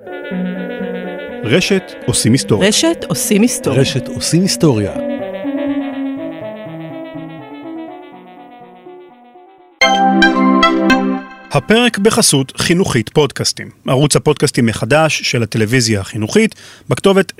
רשת עושים היסטוריה. רשת עושים היסטוריה. רשת עושים היסטוריה. הפרק בחסות חינוכית פודקאסטים, ערוץ הפודקאסטים מחדש של הטלוויזיה החינוכית, בכתובת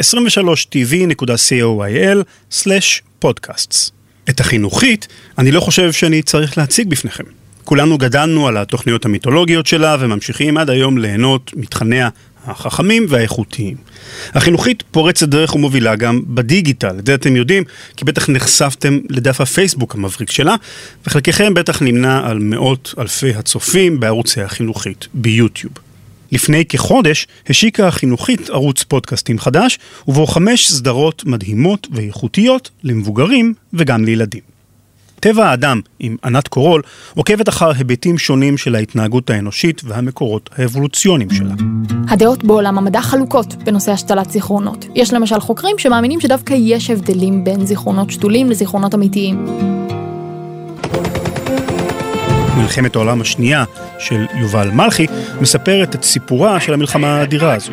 23tv.coil/podcasts. את החינוכית אני לא חושב שאני צריך להציג בפניכם. כולנו גדלנו על התוכניות המיתולוגיות שלה וממשיכים עד היום ליהנות מתכניה החכמים והאיכותיים. החינוכית פורצת דרך ומובילה גם בדיגיטל, את זה אתם יודעים, כי בטח נחשפתם לדף הפייסבוק המבריק שלה, וחלקכם בטח נמנה על מאות אלפי הצופים בערוצי החינוכית ביוטיוב. לפני כחודש השיקה החינוכית ערוץ פודקאסטים חדש, ובו 5 סדרות מדהימות ואיכותיות למבוגרים וגם לילדים. טבע האדם עם ענת קורול עוקבת אחר היבטים שונים של ההתנהגות האנושית והמקורות האבולוציוניים שלה. הדעות בעולם המדע חלוקות בנושא השתלת זיכרונות. יש למשל חוקרים שמאמינים שדווקא יש הבדלים בין זיכרונות שתולים לזיכרונות אמיתיים. מלחמת העולם השנייה של יובל מלכי מספרת את סיפורה של המלחמה האדירה הזו.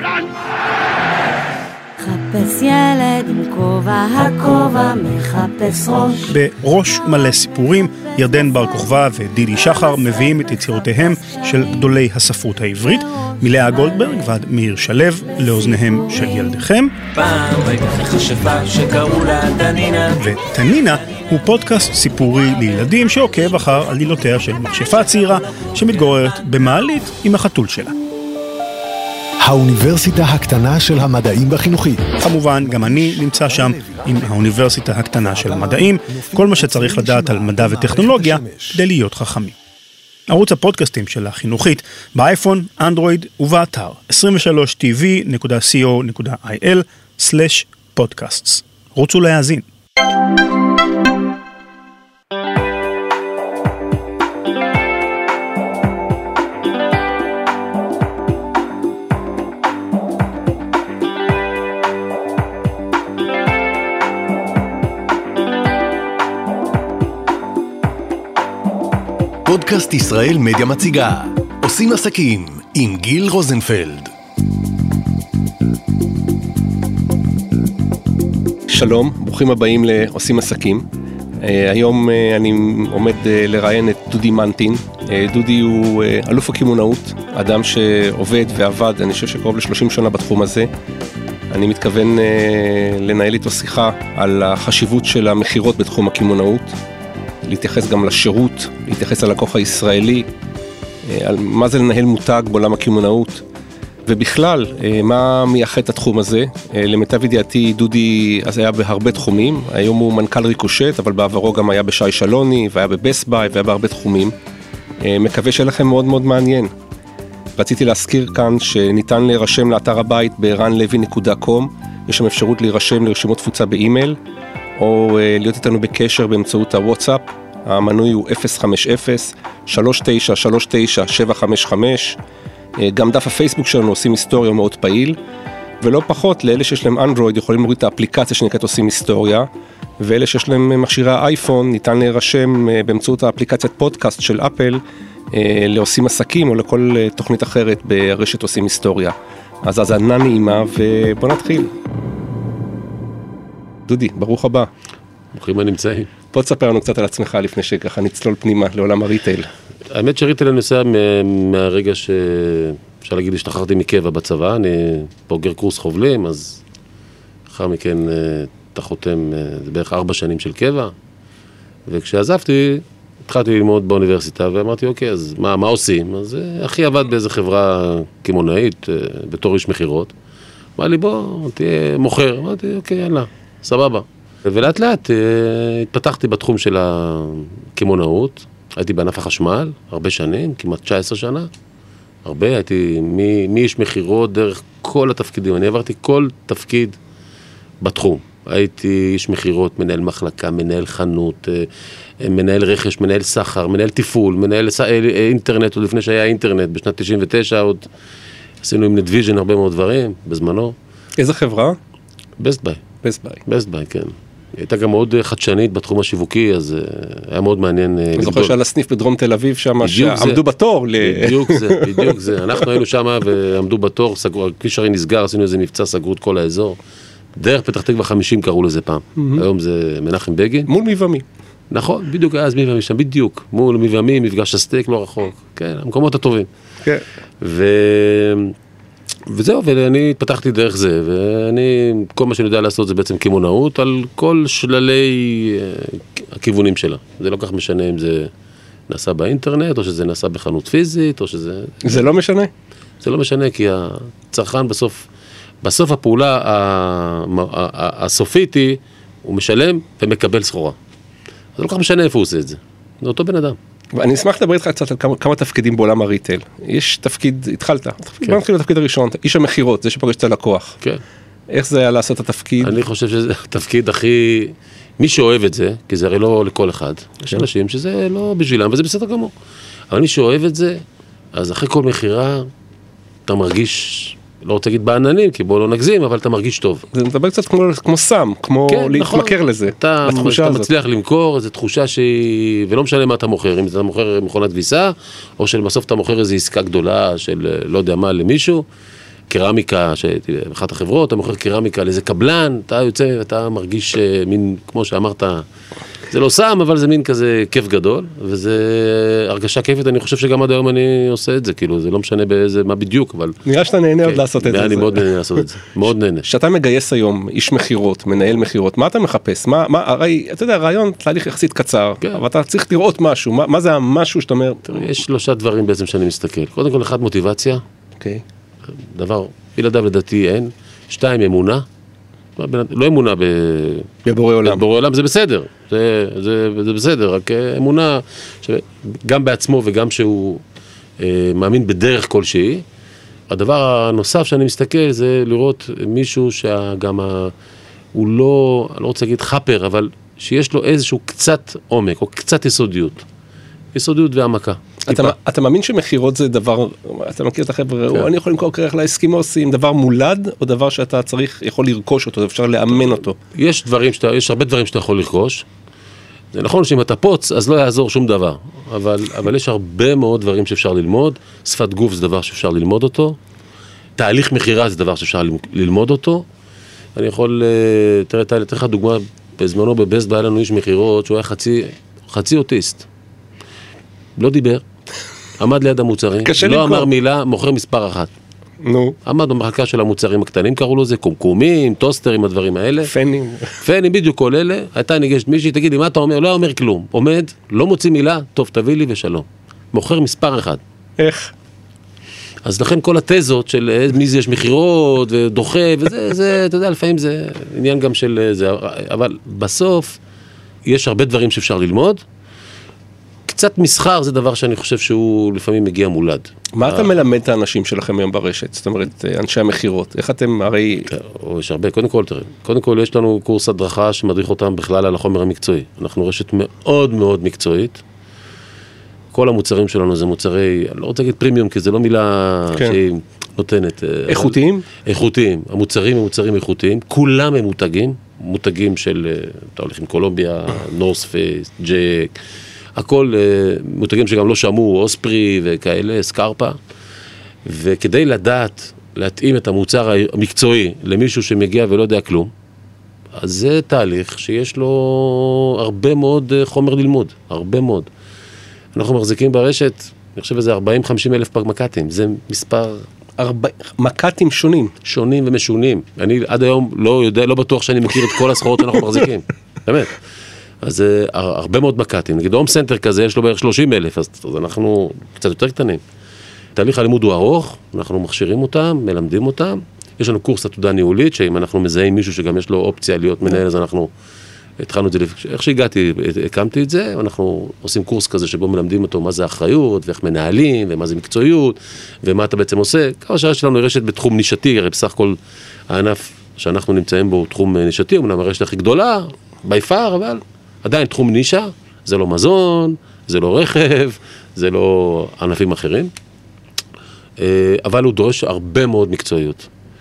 מחפש ילד עם כובע, הכובע מחפש ראש. בראש מלא סיפורים, ירדן בר כוכבא ודידי שחר מביאים את יצירותיהם של גדולי הספרות העברית, מלאה גולדברג ועד מאיר שלו, לאוזניהם של ילדיכם. פעם הייתה חשבה שקראו לה תנינה. ותנינה הוא פודקאסט סיפורי לילדים שעוקב אחר עלילותיה של מכשפה צעירה שמתגוררת במעלית עם החתול שלה. האוניברסיטה הקטנה של המדעים בחינוכית. כמובן, גם אני נמצא שם עם האוניברסיטה הקטנה של המדעים, כל מה שצריך לדעת על מדע וטכנולוגיה כדי להיות חכמים. ערוץ הפודקאסטים של החינוכית באייפון, אנדרואיד ובאתר 23tv.co.il/podcasts. רוצו להאזין. פודקאסט ישראל מדיה מציגה עושים עסקים עם גיל רוזנפלד. שלום, ברוכים הבאים לעושים עסקים. היום אני עומד לראיין את דודי מנטין. דודי הוא אלוף הקמעונאות, אדם שעובד ועבד, אני חושב שקרוב ל-30 שנה בתחום הזה. אני מתכוון לנהל איתו שיחה על החשיבות של המחירות בתחום הקמעונאות, להתייחס גם לשירות, להתייחס ללקוח הישראלי, על מה זה לנהל מותג בעולם הקמעונאות, ובכלל, מה מייחד את התחום הזה. למיטב ידיעתי, דודי אז היה בהרבה תחומים, היום הוא מנכ"ל ריקושט, אבל בעברו גם היה בשי שלוני, והיה בבסט ביי, והיה בהרבה תחומים. מקווה שיהיה לכם מאוד מאוד מעניין. רציתי להזכיר כאן שניתן להירשם לאתר הבית ב-ranlevy.com, יש שם אפשרות להירשם לרשימות תפוצה באימייל, או להיות איתנו בקשר באמצעות הוואטסאפ. המנוי הוא 050-3939-755. גם דף הפייסבוק שלנו עושים היסטוריה מאוד פעיל, ולא פחות, לאלה שיש להם אנדרואיד יכולים להוריד את האפליקציה שנקראת עושים היסטוריה, ואלה שיש להם מכשירי אייפון ניתן להירשם באמצעות האפליקציית פודקאסט של אפל לעושים עסקים או לכל תוכנית אחרת ברשת עושים היסטוריה. אז האזנה נעימה ובוא נתחיל. דודי, ברוך הבא. ברוכים הנמצאים. בוא תספר לנו קצת על עצמך לפני שככה נצלול פנימה לעולם הריטייל. האמת שריטייל אני נוסע מהרגע אפשר להגיד, השתחררתי מקבע בצבא, אני בוגר קורס חובלים, אז אחר מכן אתה חותם, זה בערך 4 שנים של קבע, וכשעזבתי, התחלתי ללמוד באוניברסיטה, ואמרתי, אוקיי, אז מה עושים? אז אחי עבד באיזו חברה קמעונאית, בתור איש מחירות, אמר לי, בוא, תהיה מוכר, אמרתי, אוקיי, יאללה, סבבה. ולאט לאט התפתחתי בתחום של הקמעונאות, הייתי בענף החשמל, הרבה שנים, כמעט 19 שנה, הרבה, הייתי מאיש מחירות דרך כל התפקידים, אני עברתי כל תפקיד בתחום. הייתי איש מחירות, מנהל מחלקה, מנהל חנות, מנהל רכש, מנהל סחר, מנהל טיפול, מנהל אינטרנט, עוד לפני שהיה אינטרנט, בשנת 99 עוד עשינו עם נטוויז'ן הרבה מאוד דברים, בזמנו. איזה חברה? בסט ביי. בסט ביי. בסט ביי, כן. הייתה גם מאוד חדשנית בתחום השיווקי, אז היה מאוד מעניין. אני זוכר שעל הסניף בדרום תל אביב שם, שעמדו בתור. בדיוק זה. אנחנו היינו שם ועמדו בתור, כביש הרי נסגר, עשינו איזה מבצע, סגרו את כל האזור. דרך פתח תקווה 50 קראו לזה פעם. היום זה מנחם בגין. מול מבעמי. נכון, בדיוק היה אז מבעמי שם, בדיוק. מול מבעמי, מפגש הסטייק לא רחוק. כן, המקומות הטובים. כן. וזהו, ואני פתחתי דרך זה, ואני, כל מה שאני יודע לעשות זה בעצם קמעונאות על כל שללי הכיוונים שלה. זה לא כך משנה אם זה נעשה באינטרנט, או שזה נעשה בחנות פיזית, או שזה... זה לא משנה? זה לא משנה, כי הצרכן בסוף הפעולה הסופית היא, הוא משלם ומקבל סחורה. זה לא כך משנה איפה הוא עושה את זה. זה אותו בן אדם. ואני אשמח לדבר איתך קצת על כמה תפקידים בעולם הריטל. יש תפקיד, התחלת. בוא נתחיל לתפקיד הראשון, איש המחירות, זה שפוגש את הלקוח. כן. איך זה היה לעשות את התפקיד? אני חושב שזה התפקיד הכי... מי שאוהב את זה, כי זה הרי לא לכל אחד, יש אנשים שזה לא בשבילם, וזה בסדר גמור. אבל מי שאוהב את זה, אז אחרי כל מחירה, אתה מרגיש... לא רוצה להגיד בעננים, כי בוא לא נגזים, אבל אתה מרגיש טוב. זה מדבר קצת כמו סם, כמו להתמכר לזה. אתה מצליח למכור, זו תחושה שהיא, ולא משנה מה אתה מוכר, אם אתה מוכר מכונת כביסה, או שבסוף אתה מוכר איזו עסקה גדולה של לא יודע מה למישהו, קרמיקה, אחת החברות, אתה מוכר קרמיקה לאיזה קבלן, אתה יוצא, אתה מרגיש מין, כמו שאמרת, זה לא סם, אבל זה מין כזה כיף גדול, וזה הרגשה כיפת, אני חושב שגם עד היום אני עושה את זה, כאילו, זה לא משנה באיזה, מה בדיוק, אבל... נראה שאתה נהנה עוד לעשות את זה. אני מאוד נהנה לעשות את זה, מאוד נהנה. שאתה מגייס היום איש מחירות, מנהל מחירות, מה אתה מחפש? הרי, אתה יודע, רעיון, תהליך יחסית קצר, אבל אתה צריך לראות משהו, מה זה המשהו שאתה אומר? יש 3 דברים בעצם שאני מסתכל. קודם כל, 1, מוטיבציה. דבר, בלעדיו לדעתי אין. 2, אמונה. לא אמונה בבורא עולם. בבורא עולם זה בסדר, זה בסדר, רק אמונה גם בעצמו וגם שהוא מאמין בדרך כלשהי. הדבר הנוסף שאני מסתכל זה לראות מישהו שגם הוא לא, אני לא רוצה להגיד חפר, אבל שיש לו איזשהו קצת עומק או קצת יסודיות והעמקה. אתה מאמין שמחירות זה דבר, אתה מכיר את החבר'ה, אני יכול למכור קרח לאסקימוסים, דבר מולד, או דבר שאתה יכול לרכוש אותו, אפשר לאמן אותו? יש הרבה דברים שאתה יכול לרכוש. זה נכון שאם אתה פוץ, אז לא יעזור שום דבר. אבל יש הרבה מאוד דברים שאפשר ללמוד. שפת גוף זה דבר שאפשר ללמוד אותו. תהליך מחירה זה דבר שאפשר ללמוד אותו. אני יכול, תראה לך דוגמה, בזמנו בבסט היה לנו איש מחירות, שהוא היה חצי אוטיסט. לא דיבר, עמד ליד המוצרים, לא אמר מילה, מוכר מספר 1. נו. עמד במחלקה של המוצרים הקטנים, קראו לו זה קומקומים, טוסטרים, הדברים האלה. פנים, בדיוק כל אלה. הייתה ניגשת מישהי, תגיד לי, מה אתה אומר? לא אומר כלום. עומד, לא מוציא מילה, טוב, תביא לי ושלום. מוכר מספר 1. איך? אז לכן כל התזות של מי זה יש מחירות ודוחה, וזה, אתה יודע, לפעמים זה עניין גם של זה, אבל בסוף יש הרבה דברים שאפשר ללמוד. קצת מסחר זה דבר שאני חושב שהוא לפעמים מגיע מולד. מה אתה מלמד את האנשים שלכם היום ברשת? זאת אומרת, אנשי המחירות. איך אתם הרי... יש הרבה. קודם כל יש לנו קורס הדרכה שמדריך אותם בכלל על החומר המקצועי. אנחנו רשת מאוד מאוד מקצועית. כל המוצרים שלנו זה מוצרי, אני לא רוצה להגיד פרימיום, כי זה לא מילה שהיא נותנת. איכותיים? איכותיים. המוצרים הם מוצרים איכותיים. כולם הם מותגים של, אתה הולך עם קולומביה, נורס פייס, ג'ק, הכל מותגים שגם לא שמעו, אוספרי וכאלה, סקרפה, וכדי לדעת, להתאים את המוצר המקצועי למישהו שמגיע ולא יודע כלום, אז זה תהליך שיש לו הרבה מאוד חומר ללמוד, הרבה מאוד. אנחנו מחזיקים ברשת, אני חושב שזה 40-50 אלף מקטים, זה מספר... מקטים שונים. שונים ומשונים. אני עד היום לא בטוח שאני מכיר את כל הסחורות שאנחנו מחזיקים, באמת. אז זה הרבה מאוד מקטים. נגיד, הום סנטר כזה, יש לו בערך 30,000, אז אנחנו קצת יותר קטנים. תהליך הלימוד הוא ארוך, אנחנו מכשירים אותם, מלמדים אותם. יש לנו קורס עתודה ניהולית, שאם אנחנו מזהים מישהו שגם יש לו אופציה להיות מנהל, אז אנחנו התחלנו את זה, איך שהגעתי, הקמתי את זה, אנחנו עושים קורס כזה שבו מלמדים אותו מה זה אחריות, ואיך מנהלים, ומה זה מקצועיות, ומה אתה בעצם עושה. כמה שעה שלנו רשת בתחום נישתי, הרי בסך הכל הענף שאנחנו נמצאים בו הוא תחום נישתי, אמנם הרשת הכי גדולה, by far, אבל עדיין תחום נישה, זה לא מזון, זה לא רכב, זה לא ענפים אחרים, אבל הוא דורש הרבה מאוד מקצועיות.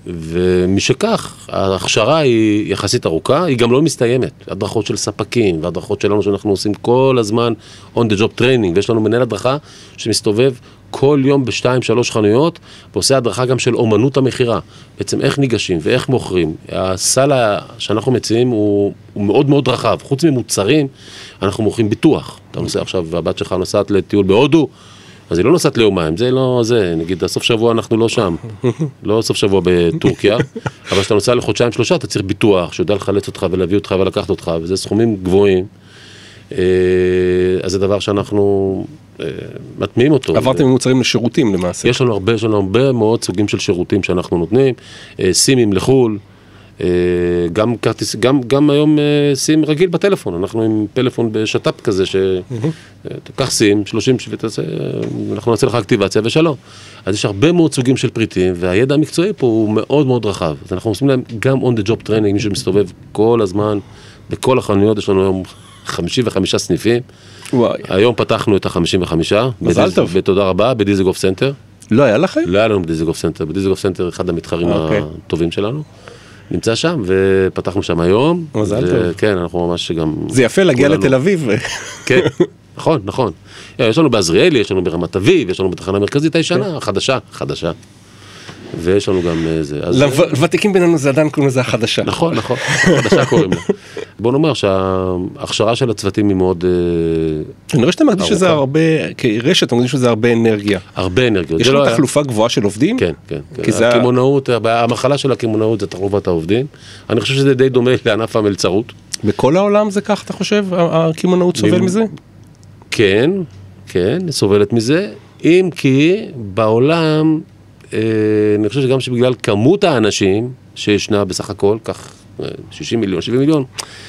ומשכך, ההכשרה היא יחסית ארוכה, היא גם לא מסתיימת. הדרכות של ספקים, והדרכות שלנו שאנחנו עושים כל הזמן on the job training, ויש לנו מנהל הדרכה שמסתובב כל יום ב2-3 חנויות, ועושה הדרכה גם של אומנות המחירה. בעצם איך ניגשים ואיך מוכרים. הסל שאנחנו מציעים הוא מאוד מאוד רחב. חוץ ממוצרים, אנחנו מוכרים ביטוח. אתה נוסע עכשיו, והבת שלך נוסעת לטיול בהודו, אז היא לא נוסעת ליומיים, זה לא זה, נגיד, הסוף שבוע אנחנו לא שם, לא סוף שבוע בטורקיה, אבל כשאתה נוסע לחודשיים-3, אתה צריך ביטוח, שיודע לחלץ אותך ולהביא אותך ולקחת אותך, וזה סכומים גבוהים, אז זה דבר שאנחנו מטמיעים אותו. עברתם ממוצרים לשירותים למעשה. יש לנו הרבה מאוד סוגים של שירותים שאנחנו נותנים, סימים לחול, גם היום סים רגיל בטלפון, אנחנו עם פלאפון בשטאפ כזה, שתקח סים, 30 ותעשה, אנחנו נעשה לך אקטיבציה ושלום. אז יש הרבה מאוד סוגים של פריטים, והידע המקצועי פה הוא מאוד מאוד רחב. אז אנחנו עושים להם גם on the job training, מי שמסתובב כל הזמן, בכל החנויות, יש לנו היום 55 סניפים. וואי. היום פתחנו את ה-55. מזל טוב. ותודה רבה, בדיזנגוף סנטר. לא היה לכם? לא היה לנו בדיזנגוף סנטר. בדיזנגוף סנטר אחד המתחרים הטובים שלנו. נמצא שם, ופתחנו שם היום. מזל טוב. כן, אנחנו ממש גם... זה יפה להגיע לתל אביב. כן, נכון, נכון. יש לנו בעזריאלי, יש לנו ברמת אביב, יש לנו בתחנה המרכזית הישנה, חדשה. ויש לנו גם זה. לוותיקים בינינו זה עדיין קוראים לזה החדשה. נכון, החדשה קוראים לה. בוא נאמר שההכשרה של הצוותים היא מאוד... אני רואה שאתה מקדיש לזה הרבה, כרשת, אתה מקדיש לזה הרבה אנרגיה. הרבה אנרגיה. יש לנו תחלופה גבוהה של עובדים? כן. הכימונאות, המחלה של הכימונאות זה תחלופת העובדים. אני חושב שזה די דומה לענף המלצרות. בכל העולם זה כך, אתה חושב? הכימונאות סובל מזה? כן, סובלת מזה. אם כי בעולם... אני חושב שגם שבגלל כמות האנשים שישנה בסך הכל, כך 60 מיליון, 70 מיליון,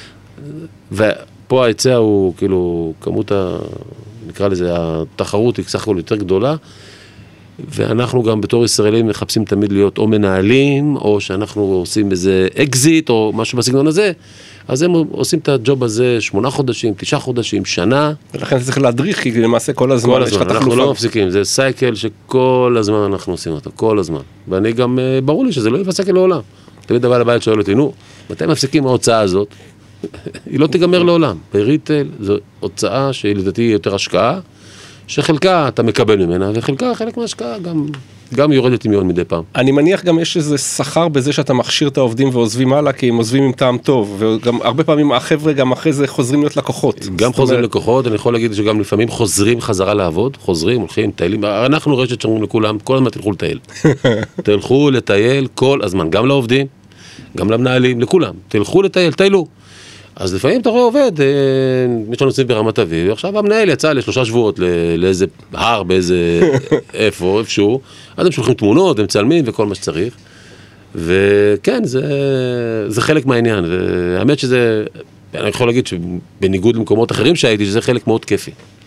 ופה ההיצע הוא כאילו, נקרא לזה, התחרות היא סך הכל יותר גדולה, ואנחנו גם בתור ישראלים מחפשים תמיד להיות או מנהלים, או שאנחנו עושים איזה אקזיט, או משהו בסגנון הזה, אז הם עושים את הג'וב הזה 8 חודשים, 9 חודשים, שנה. ולכן צריך להדריך, כי למעשה כל הזמן יש לך תחלופה. אנחנו לא מפסיקים, זה סייקל שכל הזמן אנחנו עושים אותו, כל הזמן. ואני גם, ברור לי שזה לא יפסק לעולם. תמיד הבא לבית שואל אותי, נו, מתי מפסיקים ההוצאה הזאת? היא לא תיגמר לעולם. בריטל זו הוצאה שהיא לדעתי יותר השקעה, שחלקה אתה מקבל ממנה, וחלקה, חלק מההשקעה גם יורדת מיון מדי פעם. אני מניח גם יש איזה שכר בזה שאתה מכשיר את העובדים ועוזבים הלאה, כי הם עוזבים עם טעם טוב, וגם הרבה פעמים החבר'ה גם אחרי זה חוזרים להיות לקוחות. גם חוזרים לקוחות, אני יכול להגיד שגם לפעמים חוזרים חזרה לעבוד, הולכים, טיילים, אנחנו רשת שאומרים לכולם, כל הזמן תלכו לטייל. תלכו לטייל כל הזמן, גם לעובדים, גם למנהלים, לכולם. תלכו לטייל, טיילו. אז לפעמים אתה רואה עובד, יש לנו סניף ברמת אביב, עכשיו המנהל יצא ל3 שבועות לאיזה הר, באיזה איפשהו, אז הם שולחים תמונות, הם מצלמים וכל מה שצריך, וכן, זה חלק מהעניין, והאמת שזה, אני יכול להגיד שבניגוד למקומות אחרים שהייתי, שזה חלק מאוד כיפי,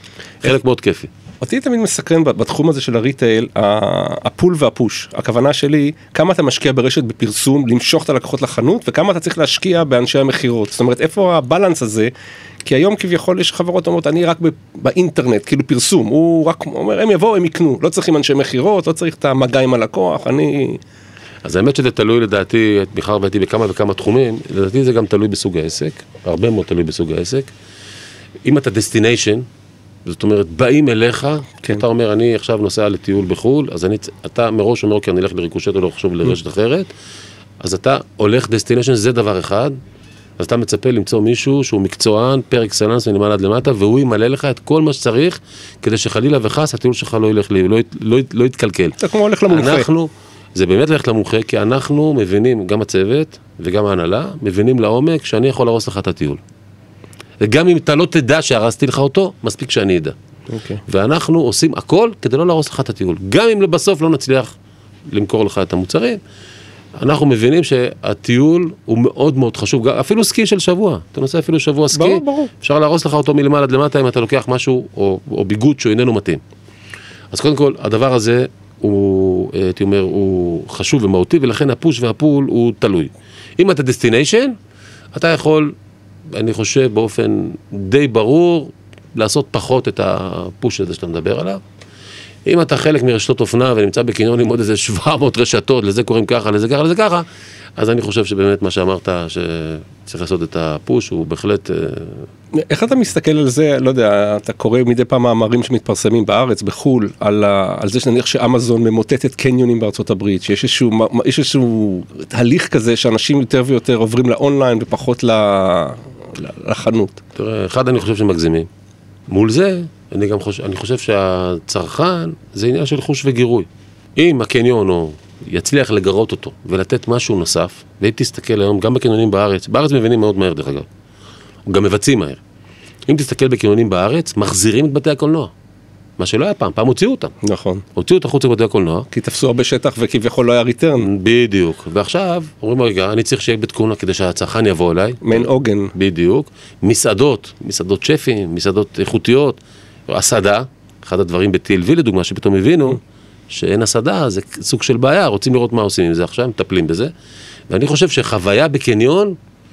אותי תמיד מסקרן בתחום הזה של הריטייל, הפול והפוש. הכוונה שלי, כמה אתה משקיע ברשת בפרסום, למשוך את הלקוחות לחנות, וכמה אתה צריך להשקיע באנשי המחירות. זאת אומרת, איפה הבלנס הזה? כי היום כביכול יש חברות אומרות, אני רק באינטרנט, כאילו פרסום. הוא רק אומר, הם יבואו, הם יקנו. לא צריכים אנשי מחירות, לא צריך את המגע עם הלקוח. אז האמת שזה תלוי לדעתי, מחר והייתי בכמה וכמה תחומים, לדעתי זה גם תלוי בסוג העסק, הרבה מאוד תלוי בסוג העסק. אם אתה destination, זאת אומרת, באים אליך, אתה אומר, אני עכשיו נוסע לטיול בחול, אז אתה מראש אומר, כי אני אלך לריקושט או לא חשוב לרשת אחרת, אז אתה הולך דסטינשן, זה דבר אחד, אז אתה מצפה למצוא מישהו שהוא מקצוען, פר אקסלנס, מלמעלה עד למטה, והוא ימלא לך את כל מה שצריך, כדי שחלילה וחס, הטיול שלך לא ילך לי, לא יתקלקל. אתה כמו הולך למומחה. זה באמת הולך למומחה, כי אנחנו מבינים, גם הצוות וגם ההנהלה, מבינים לעומק שאני יכול להרוס לך את הטיול. וגם אם אתה לא תדע שהרסתי לך אותו, מספיק שאני אדע. ואנחנו עושים הכל כדי לא להרוס לך את הטיול. גם אם בסוף לא נצליח למכור לך את המוצרים, אנחנו מבינים שהטיול הוא מאוד מאוד חשוב, אפילו סקי של שבוע, אתה נוסע אפילו שבוע סקי, אפשר להרוס לך אותו מלמעלה עד למטה אם אתה לוקח משהו או ביגוד שהוא איננו מתאים. אז קודם כל, הדבר הזה הוא, הייתי אומר, הוא חשוב ומהותי, ולכן הפוש והפול הוא תלוי. אם אתה דסטיניישן, אתה יכול, אני חושב, באופן די ברור, לעשות פחות את הפוש הזה שאתה מדבר עליו. אם אתה חלק מרשתות אופנה ונמצא בקניון עם עוד איזה 700 רשתות, לזה קוראים ככה, לזה ככה, לזה ככה, אז אני חושב שבאמת מה שאמרת, שצריך לעשות את הפוש, הוא בהחלט... איך אתה מסתכל על זה, לא יודע, אתה קורא מדי פעם מאמרים שמתפרסמים בארץ, בחול, על זה שנניח שאמזון ממוטטת קניונים בארצות הברית, שיש איזשהו הליך כזה שאנשים יותר ויותר עוברים לאונליין ופחות לחנות. תראה, אחד אני חושב שמגזימים. מול זה, אני חושב שהצרכן זה עניין של חוש וגירוי. אם הקניון יצליח לגרות אותו ולתת משהו נוסף, ואם תסתכל היום גם בקניונים בארץ מבינים מאוד מהר דרך אגב, גם מבצעים מהר. אם תסתכל בקניונים בארץ, מחזירים את בתי הקולנוע. מה שלא היה פעם הוציאו אותם. נכון. הוציאו אותם חוץ לבתי הקולנוע. כי תפסו הרבה שטח וכביכול לא היה ריטרן. בדיוק. ועכשיו, אומרים רגע, אני צריך שיהיה בית קולנוע כדי שהצרכן יבוא אליי. מעין עוגן. בדיוק. מסעדות שפים, מסעדות איכותיות, הסעדה, אחד הדברים ב-TLV לדוגמה, שפתאום הבינו שאין הסעדה, זה סוג של בעיה, רוצים לראות מה עושים עם זה עכשיו, מטפלים בזה. ואני חושב שחוויה בקניון,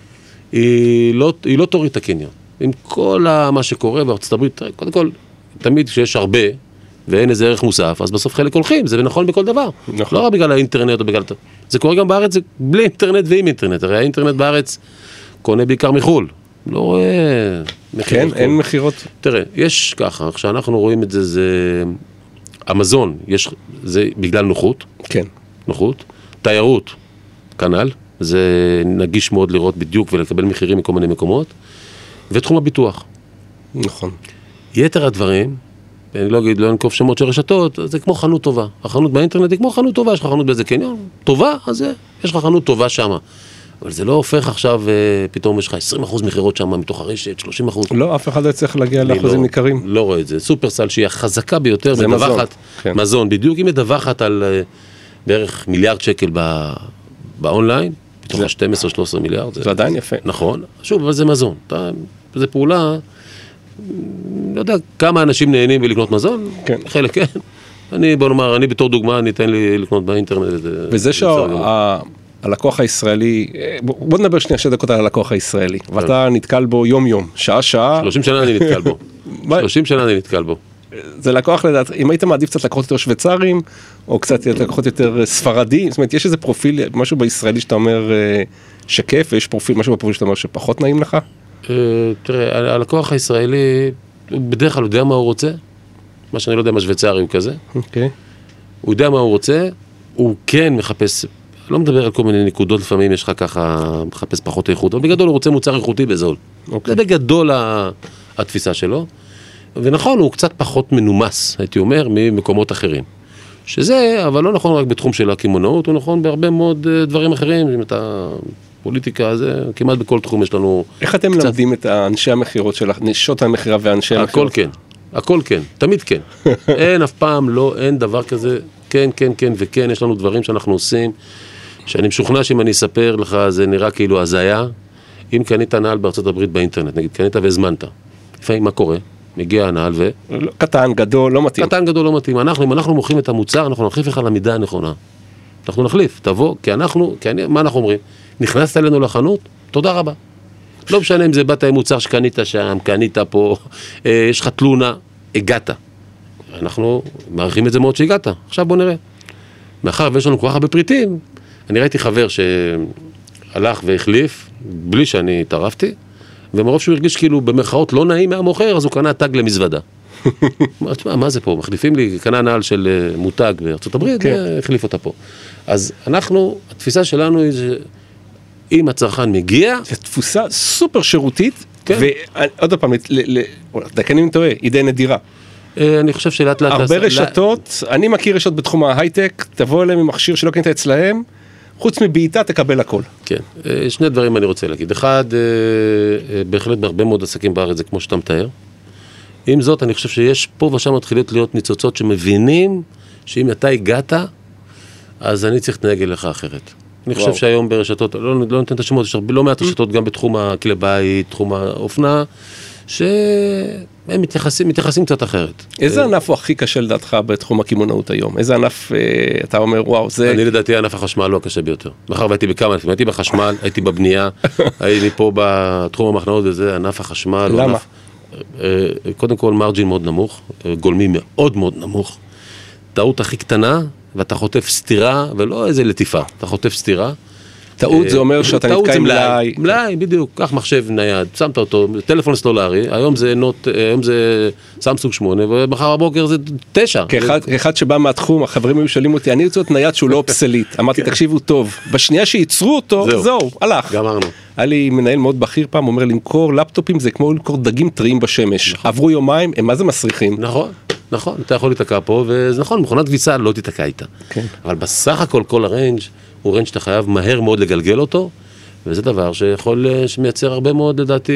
היא לא תוריד את הקניון. עם כל מה שקורה בארצות הברית, קודם כל, תמיד כשיש הרבה, ואין איזה ערך מוסף, אז בסוף חלק הולכים, זה נכון בכל דבר. נכון. לא רק בגלל האינטרנט או בגלל... זה קורה גם בארץ, זה בלי אינטרנט ועם אינטרנט. הרי האינטרנט בארץ קונה בעיקר מחול. לא רואה מחירות. כן, אין מחירות. תראה, יש ככה, כשאנחנו רואים את זה, זה... אמזון, זה בגלל נוחות. כן. נוחות. תיירות, כנ"ל. זה נגיש מאוד לראות בדיוק ולקבל מחירים מכל מיני מקומות. ותחום הביטוח. נכון. יתר הדברים, אני לא אגיד, לא נקוף שמות של רשתות, זה כמו חנות טובה. החנות באינטרנט היא כמו חנות טובה, יש לך חנות באיזה קניון, טובה, אז יש לך חנות טובה שם. אבל זה לא הופך עכשיו, פתאום יש לך 20% מחירות שם, מתוך הרשת, 30%. לא, אף אחד לא צריך להגיע לאחוזים ניכרים. לא רואה את זה. סופרסל שהיא החזקה ביותר, זה מזון. כן. מזון, בדיוק, היא מדווחת על בערך מיליארד שקל באונליין, מתוך 12-13 מיליארד. זה עדיין יפה. נכון. שוב, אבל זה מזון. זה פעולה, לא יודע כמה אנשים נהנים ולקנות מזון, כן. חלק כן. בוא נאמר, אני בתור דוגמה, ניתן לי לקנות באינטרנט. וזה הלקוח הישראלי, בוא נדבר שנייה 2 דקות על הלקוח הישראלי, ואתה נתקל בו יום-יום, שעה-שעה. 30 שנה אני נתקל בו. 30 שנה אני נתקל בו. זה לקוח לדעת, אם היית מעדיף קצת לקוחות יותר שוויצרים, או קצת לקוחות יותר ספרדים, זאת אומרת, יש איזה פרופיל, משהו בישראלי שאתה אומר שכיף, ויש פרופיל, משהו בפרופיל שאתה אומר שפחות נעים לך? תראה, הלקוח הישראלי, הוא בדרך כלל יודע מה הוא רוצה, מה שאני לא יודע מה שוויצרי הוא כזה. אוקיי. הוא יודע מה הוא רוצה, הוא כן מחפש, לא מדבר על כל מיני נקודות, לפעמים יש לך ככה, מחפש פחות איכות, אבל בגדול הוא רוצה מוצר איכותי בזול. זה בגדול התפיסה שלו. ונכון, הוא קצת פחות מנומס, הייתי אומר, ממקומות אחרים. שזה, אבל לא נכון רק בתחום של הקמעונאות, הוא נכון בהרבה מאוד דברים אחרים, אם אתה פוליטיקה, זה כמעט בכל תחום יש לנו... איך אתם למדים את אנשי המחירות שלך, נשות המחירה ואנשי המחירות? הכל כן, הכל כן, תמיד כן. אין אף פעם, לא, אין דבר כזה, כן, כן, כן וכן, יש לנו דברים שאנחנו עושים, שאני משוכנע שאם אני אספר לך, זה נראה כאילו הזיה, אם קנית נעל בארצות הברית באינטרנט, נגיד, קנית והזמנת, לפעמים מה קורה? מגיע הנעל קטן, גדול, לא מתאים. קטן, גדול, לא מתאים. אם אנחנו מוכרים את המוצר, אנחנו נחליף לך למידה הנכונה. אנחנו נחליף, תבוא, מה אנחנו אומרים? נכנסת אלינו לחנות, תודה רבה. לא משנה אם זה באת עם מוצר שקנית שם, קנית פה, יש לך תלונה, הגעת. אנחנו מעריכים את זה מאוד שהגעת. עכשיו בוא נראה. מאחר ויש לנו כל כך הרבה פריטים, אני ראיתי חבר שהלך והחליף, בלי שאני התערבתי, ומרוב שהוא הרגיש כאילו במרכאות לא נעים מהמוכר, אז הוא קנה טאג למזוודה. מה זה פה? מחליפים לי, קנה נעל של מותג בארצות הברית, והחליף אותה פה. אז אנחנו, התפיסה שלנו היא שאם הצרכן מגיע... זו תפוסה סופר שירותית, ועוד פעם, דקנים טועה, היא די נדירה. אני חושב שלאט לאט... הרבה רשתות, אני מכיר רשתות בתחום ההייטק, תבוא אליהם עם מכשיר שלא קנית אצלהם, חוץ מבעיטה תקבל הכל. כן, שני דברים אני רוצה להגיד. אחד, בהחלט בהרבה מאוד עסקים בארץ, זה כמו שאתה מתאר. עם זאת, אני חושב שיש פה ושם מתחילות להיות ניצוצות שמבינים שאם אתה הגעת, אז אני צריך להתנהג אליך אחרת. אני חושב שהיום ברשתות, לא נותן את השמות, יש לא מעט רשתות גם בתחום הכלי בית, תחום האופנה, שהם מתייחסים קצת אחרת. איזה ענף הוא הכי קשה לדעתך בתחום הקמעונאות היום? איזה ענף אתה אומר, וואו, זה... אני לדעתי ענף החשמל לא הקשה ביותר. מאחר והייתי בכמה ענפים, הייתי בחשמל, הייתי בבנייה, הייתי פה בתחום המחנאות וזה, ענף החשמל. למה? קודם כל מרג'ין מאוד נמוך, גולמי מאוד מאוד נמוך. טעות הכי קטנה, ואתה חוטף סתירה, ולא איזה לטיפה, אתה חוטף סתירה. טעות זה אומר שאתה נתקע עם מלאי. מלאי, בדיוק, קח מחשב נייד, שמת אותו, טלפון סלולרי, היום זה סמסונג 8, ומחר בבוקר זה 9. כאחד שבא מהתחום, החברים היו שואלים אותי, אני רוצה להיות נייד שהוא לא אובסולית. אמרתי, תקשיבו טוב, בשנייה שייצרו אותו, זהו, הלך. גמרנו. היה לי מנהל מאוד בכיר פעם, אומר, למכור לפטופים זה כמו למכור דגים טריים בשמש. עברו יומיים, הם מה זה מסריחים? נכון, אתה יכול להתקע פה, וזה נכון, מכונת כביסה לא תתקע איתה. אבל בסך הכל כל הריינג' הוא ריינג' שאתה חייב מהר מאוד לגלגל אותו, וזה דבר שמייצר הרבה מאוד, לדעתי,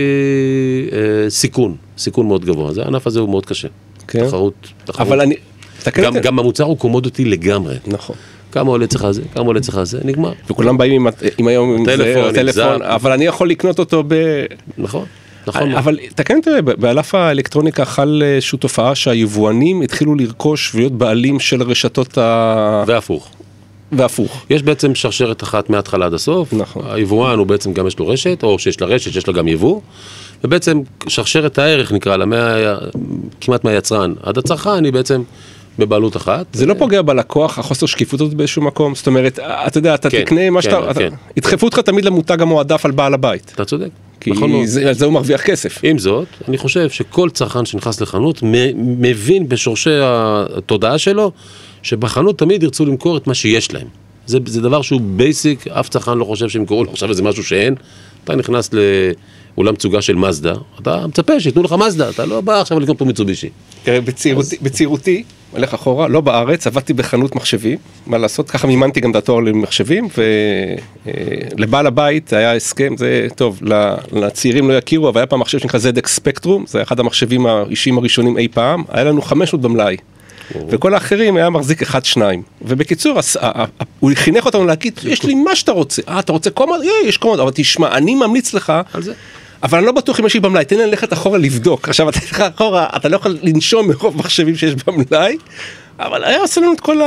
סיכון מאוד גבוה. הענף הזה הוא מאוד קשה. תחרות. אבל אני... גם המוצר הוא קומודיטי לגמרי. נכון. כמה עולה צריך הזה, כמה עולה צריך הזה, נגמר. וכולם באים עם היום עם טלפון, אבל אני יכול לקנות אותו נכון. אבל תקן תראה, בענף האלקטרוניקה חל איזושהי תופעה שהיבואנים התחילו לרכוש ולהיות בעלים של רשתות והפוך. יש בעצם שרשרת אחת מההתחלה עד הסוף. נכון. היבואן הוא בעצם גם יש לו רשת, או שיש לה רשת, שיש לה גם יבוא. ובעצם שרשרת הערך נקרא לה, כמעט מהיצרן עד הצרכן, היא בעצם בבעלות אחת. זה לא פוגע בלקוח, החוסר שקיפות הזאת באיזשהו מקום? זאת אומרת, אתה יודע, אתה תקנה מה שאתה... ידחפו אותך תמיד למותג המועדף על בעל הבית. אתה צודק. כי על זה הוא מרוויח כסף. עם זאת, אני חושב שכל צרכן שנכנס לחנות מבין בשורשי התודעה שלו, שבחנות תמיד ירצו למכור את מה שיש להם. זה דבר שהוא בייסיק, אף צרכן לא חושב שימכרו לו עכשיו איזה משהו שאין. אתה נכנס לאולם צוגה של מזדה, אתה מצפה שיתנו לך מזדה, אתה לא בא עכשיו לקנות פה מיצובישי. תראה, בצעירותי, הולך אחורה, לא בארץ, עבדתי בחנות מחשבים, מה לעשות, ככה מימנתי גם את התואר למחשבים, ולבעל הבית היה הסכם, זה טוב, לצעירים לא יכירו, אבל היה פעם מחשב שנקרא ZX Spectrum, זה אחד המחשבים האישיים הראשונים אי פעם, היה לנו 500 במלאי, וכל האחרים היה מחזיק 1-2, ובקיצור, הוא חינך אותנו להגיד, יש לי מה שאתה רוצה, אתה רוצה קומות? יש קומות, אבל תשמע, אני ממליץ לך על זה. אבל אני לא בטוח אם יש לי במלאי, תן לי ללכת אחורה לבדוק. עכשיו, אתה תלך אחורה, אתה לא יכול לנשום מרוב מחשבים שיש במלאי, אבל היה עושה לנו את כל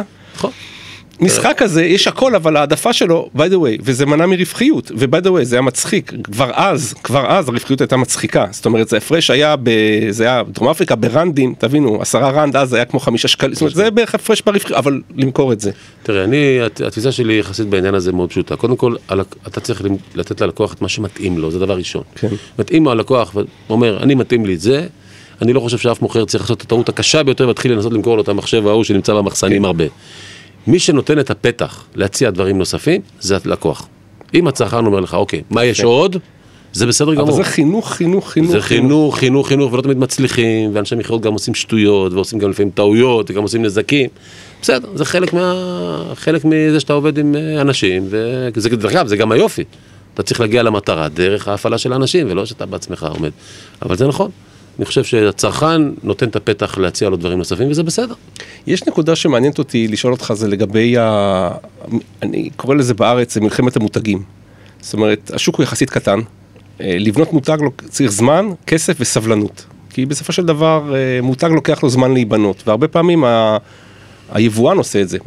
המשחק הזה, יש הכל, אבל העדפה שלו, by the way, וזה מנע מרווחיות, ו-by the way, זה היה מצחיק, כבר אז הרווחיות הייתה מצחיקה, זאת אומרת, זה הפרש זה היה דרום אפריקה ברנדים, תבינו, 10 רנד אז היה כמו 5 שקלים, זאת אומרת, זה בערך הפרש ברווחיות, אבל למכור את זה. תראה, התפיסה שלי יחסית בעניין הזה מאוד פשוטה. קודם כל, אתה צריך לתת ללקוח את מה שמתאים לו, זה דבר ראשון. מתאים לו הלקוח, ואומר, אני מתאים לי את זה, אני לא חושב שאף מוכר צריך לעשות את הטעות הקשה ביותר, והתחיל לנסות למכור לו את המחשב ההוא שנמצא במחסנים הרבה. מי שנותן את הפתח להציע דברים נוספים, זה הלקוח. אם הצרכן אומר לך, אוקיי, מה יש עוד? זה בסדר גמור. אבל זה חינוך. זה חינוך, ולא תמיד מצליחים, ואנשי מכירות גם עושים שטויות, ועושים גם לפעמים טעויות, וגם עושים נזקים. בסדר, זה חלק מזה שאתה עובד עם אנשים, דרך אגב, זה גם היופי. אתה צריך להגיע למטרה, דרך ההפעלה של האנשים, ולא שאתה בעצמך עומד. אבל זה נכון. אני חושב שהצרכן נותן את הפתח להציע לו דברים נוספים, וזה בסדר. יש נקודה שמעניינת אותי לשאול אותך, זה לגבי, אני קורא לזה בארץ, זה מלחמת המותגים. זאת אומרת, השוק הוא יחסית קטן, לבנות מותג צריך זמן, כסף וסבלנות. כי בסופו של דבר, מותג לוקח לו זמן להיבנות, והרבה פעמים היבואן עושה את זה.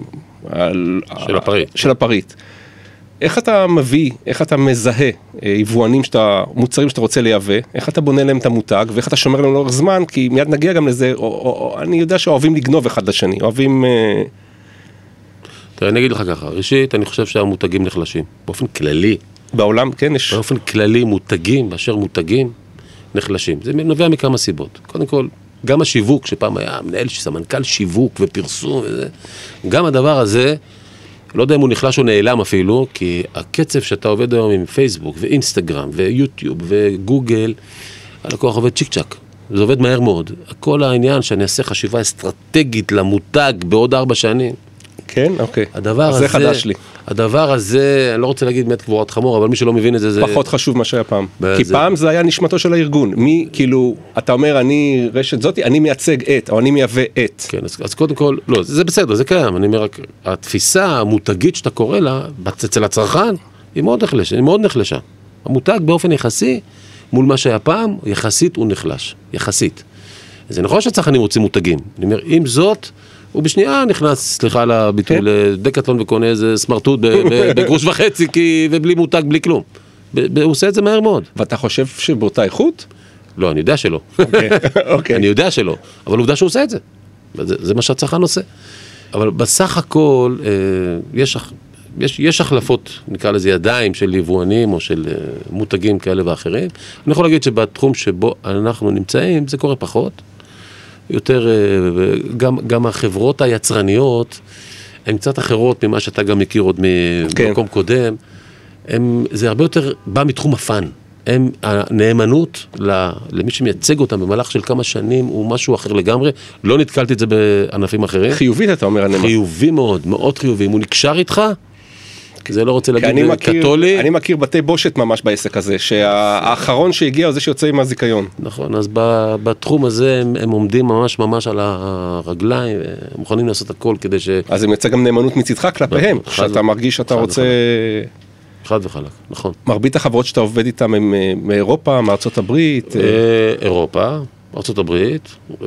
של הפריט. איך אתה מביא, איך אתה מזהה יבואנים מוצרים שאתה רוצה לייבא, איך אתה בונה להם את המותג, ואיך אתה שומר להם לאורך זמן, כי מיד נגיע גם לזה, אני יודע שאוהבים לגנוב אחד לשני, אוהבים... תראה, אני אגיד לך ככה, ראשית, אני חושב שהמותגים נחלשים, באופן כללי. בעולם, כן, יש... באופן כללי, מותגים, באשר מותגים, נחלשים. זה נובע מכמה סיבות. קודם כל, גם השיווק, שפעם היה מנהל סמנכ"ל שיווק ופרסום וזה, גם הדבר הזה, לא יודע אם הוא נחלש או נעלם אפילו, כי הקצב שאתה עובד היום עם פייסבוק ואינסטגרם ויוטיוב וגוגל, הלקוח עובד צ'יק צ'ק, זה עובד מהר מאוד. כל העניין שאני אעשה חשיבה אסטרטגית למותג בעוד 4 שנים. כן, אוקיי. זה חדש לי. הדבר הזה, אני לא רוצה להגיד מת קבורת חמור, אבל מי שלא מבין את זה, זה... פחות חשוב מה שהיה פעם. כי פעם זה היה נשמתו של הארגון. מי, כאילו, אתה אומר, אני רשת זאתי, אני מייצג או אני מייבא כן, אז קודם כל, לא, זה בסדר, זה קיים. אני אומר, התפיסה המותגית שאתה קורא לה, אצל הצרכן, היא מאוד נחלשה. המותג באופן יחסי, מול מה שהיה פעם, יחסית הוא נחלש. יחסית. זה נכון שהצרכנים רוצים מותגים. אני אומר, עם זאת, הוא בשנייה נכנס, סליחה על הביטוי, לדקטלון וקונה איזה סמרטוט בגרוש וחצי, ובלי מותג, בלי כלום. הוא עושה את זה מהר מאוד. ואתה חושב שבאותה איכות? לא, אני יודע שלא. אני יודע שלא, אבל עובדה שהוא עושה את זה. זה מה שהצרכן עושה. אבל בסך הכל, יש החלפות, נקרא לזה ידיים של יבואנים או של מותגים כאלה ואחרים. אני יכול להגיד שבתחום שבו אנחנו נמצאים, זה קורה פחות. יותר, גם החברות היצרניות, הן קצת אחרות ממה שאתה גם מכיר עוד ממקום קודם. זה הרבה יותר בא מתחום הפן. הנאמנות למי שמייצג אותם במהלך של כמה שנים הוא משהו אחר לגמרי. לא נתקלתי את זה בענפים אחרים. חיובית אתה אומר הנאמנות. חיובי מאוד, מאוד חיובי. אם הוא נקשר איתך, זה לא רוצה להגיד קתולי. אני מכיר בתי בושת ממש בעסק הזה, שהאחרון שהגיע הוא זה שיוצא עם הזיכיון. נכון, אז בתחום הזה הם עומדים ממש על הרגליים, הם מוכנים לעשות הכל כדי ש... אז הם יוצא גם נאמנות מצידך כלפיהם, שאתה מרגיש שאתה רוצה... חד וחלק, נכון. מרבית החברות שאתה עובד איתן הם מאירופה, מארצות הברית? אירופה, ארצות הברית,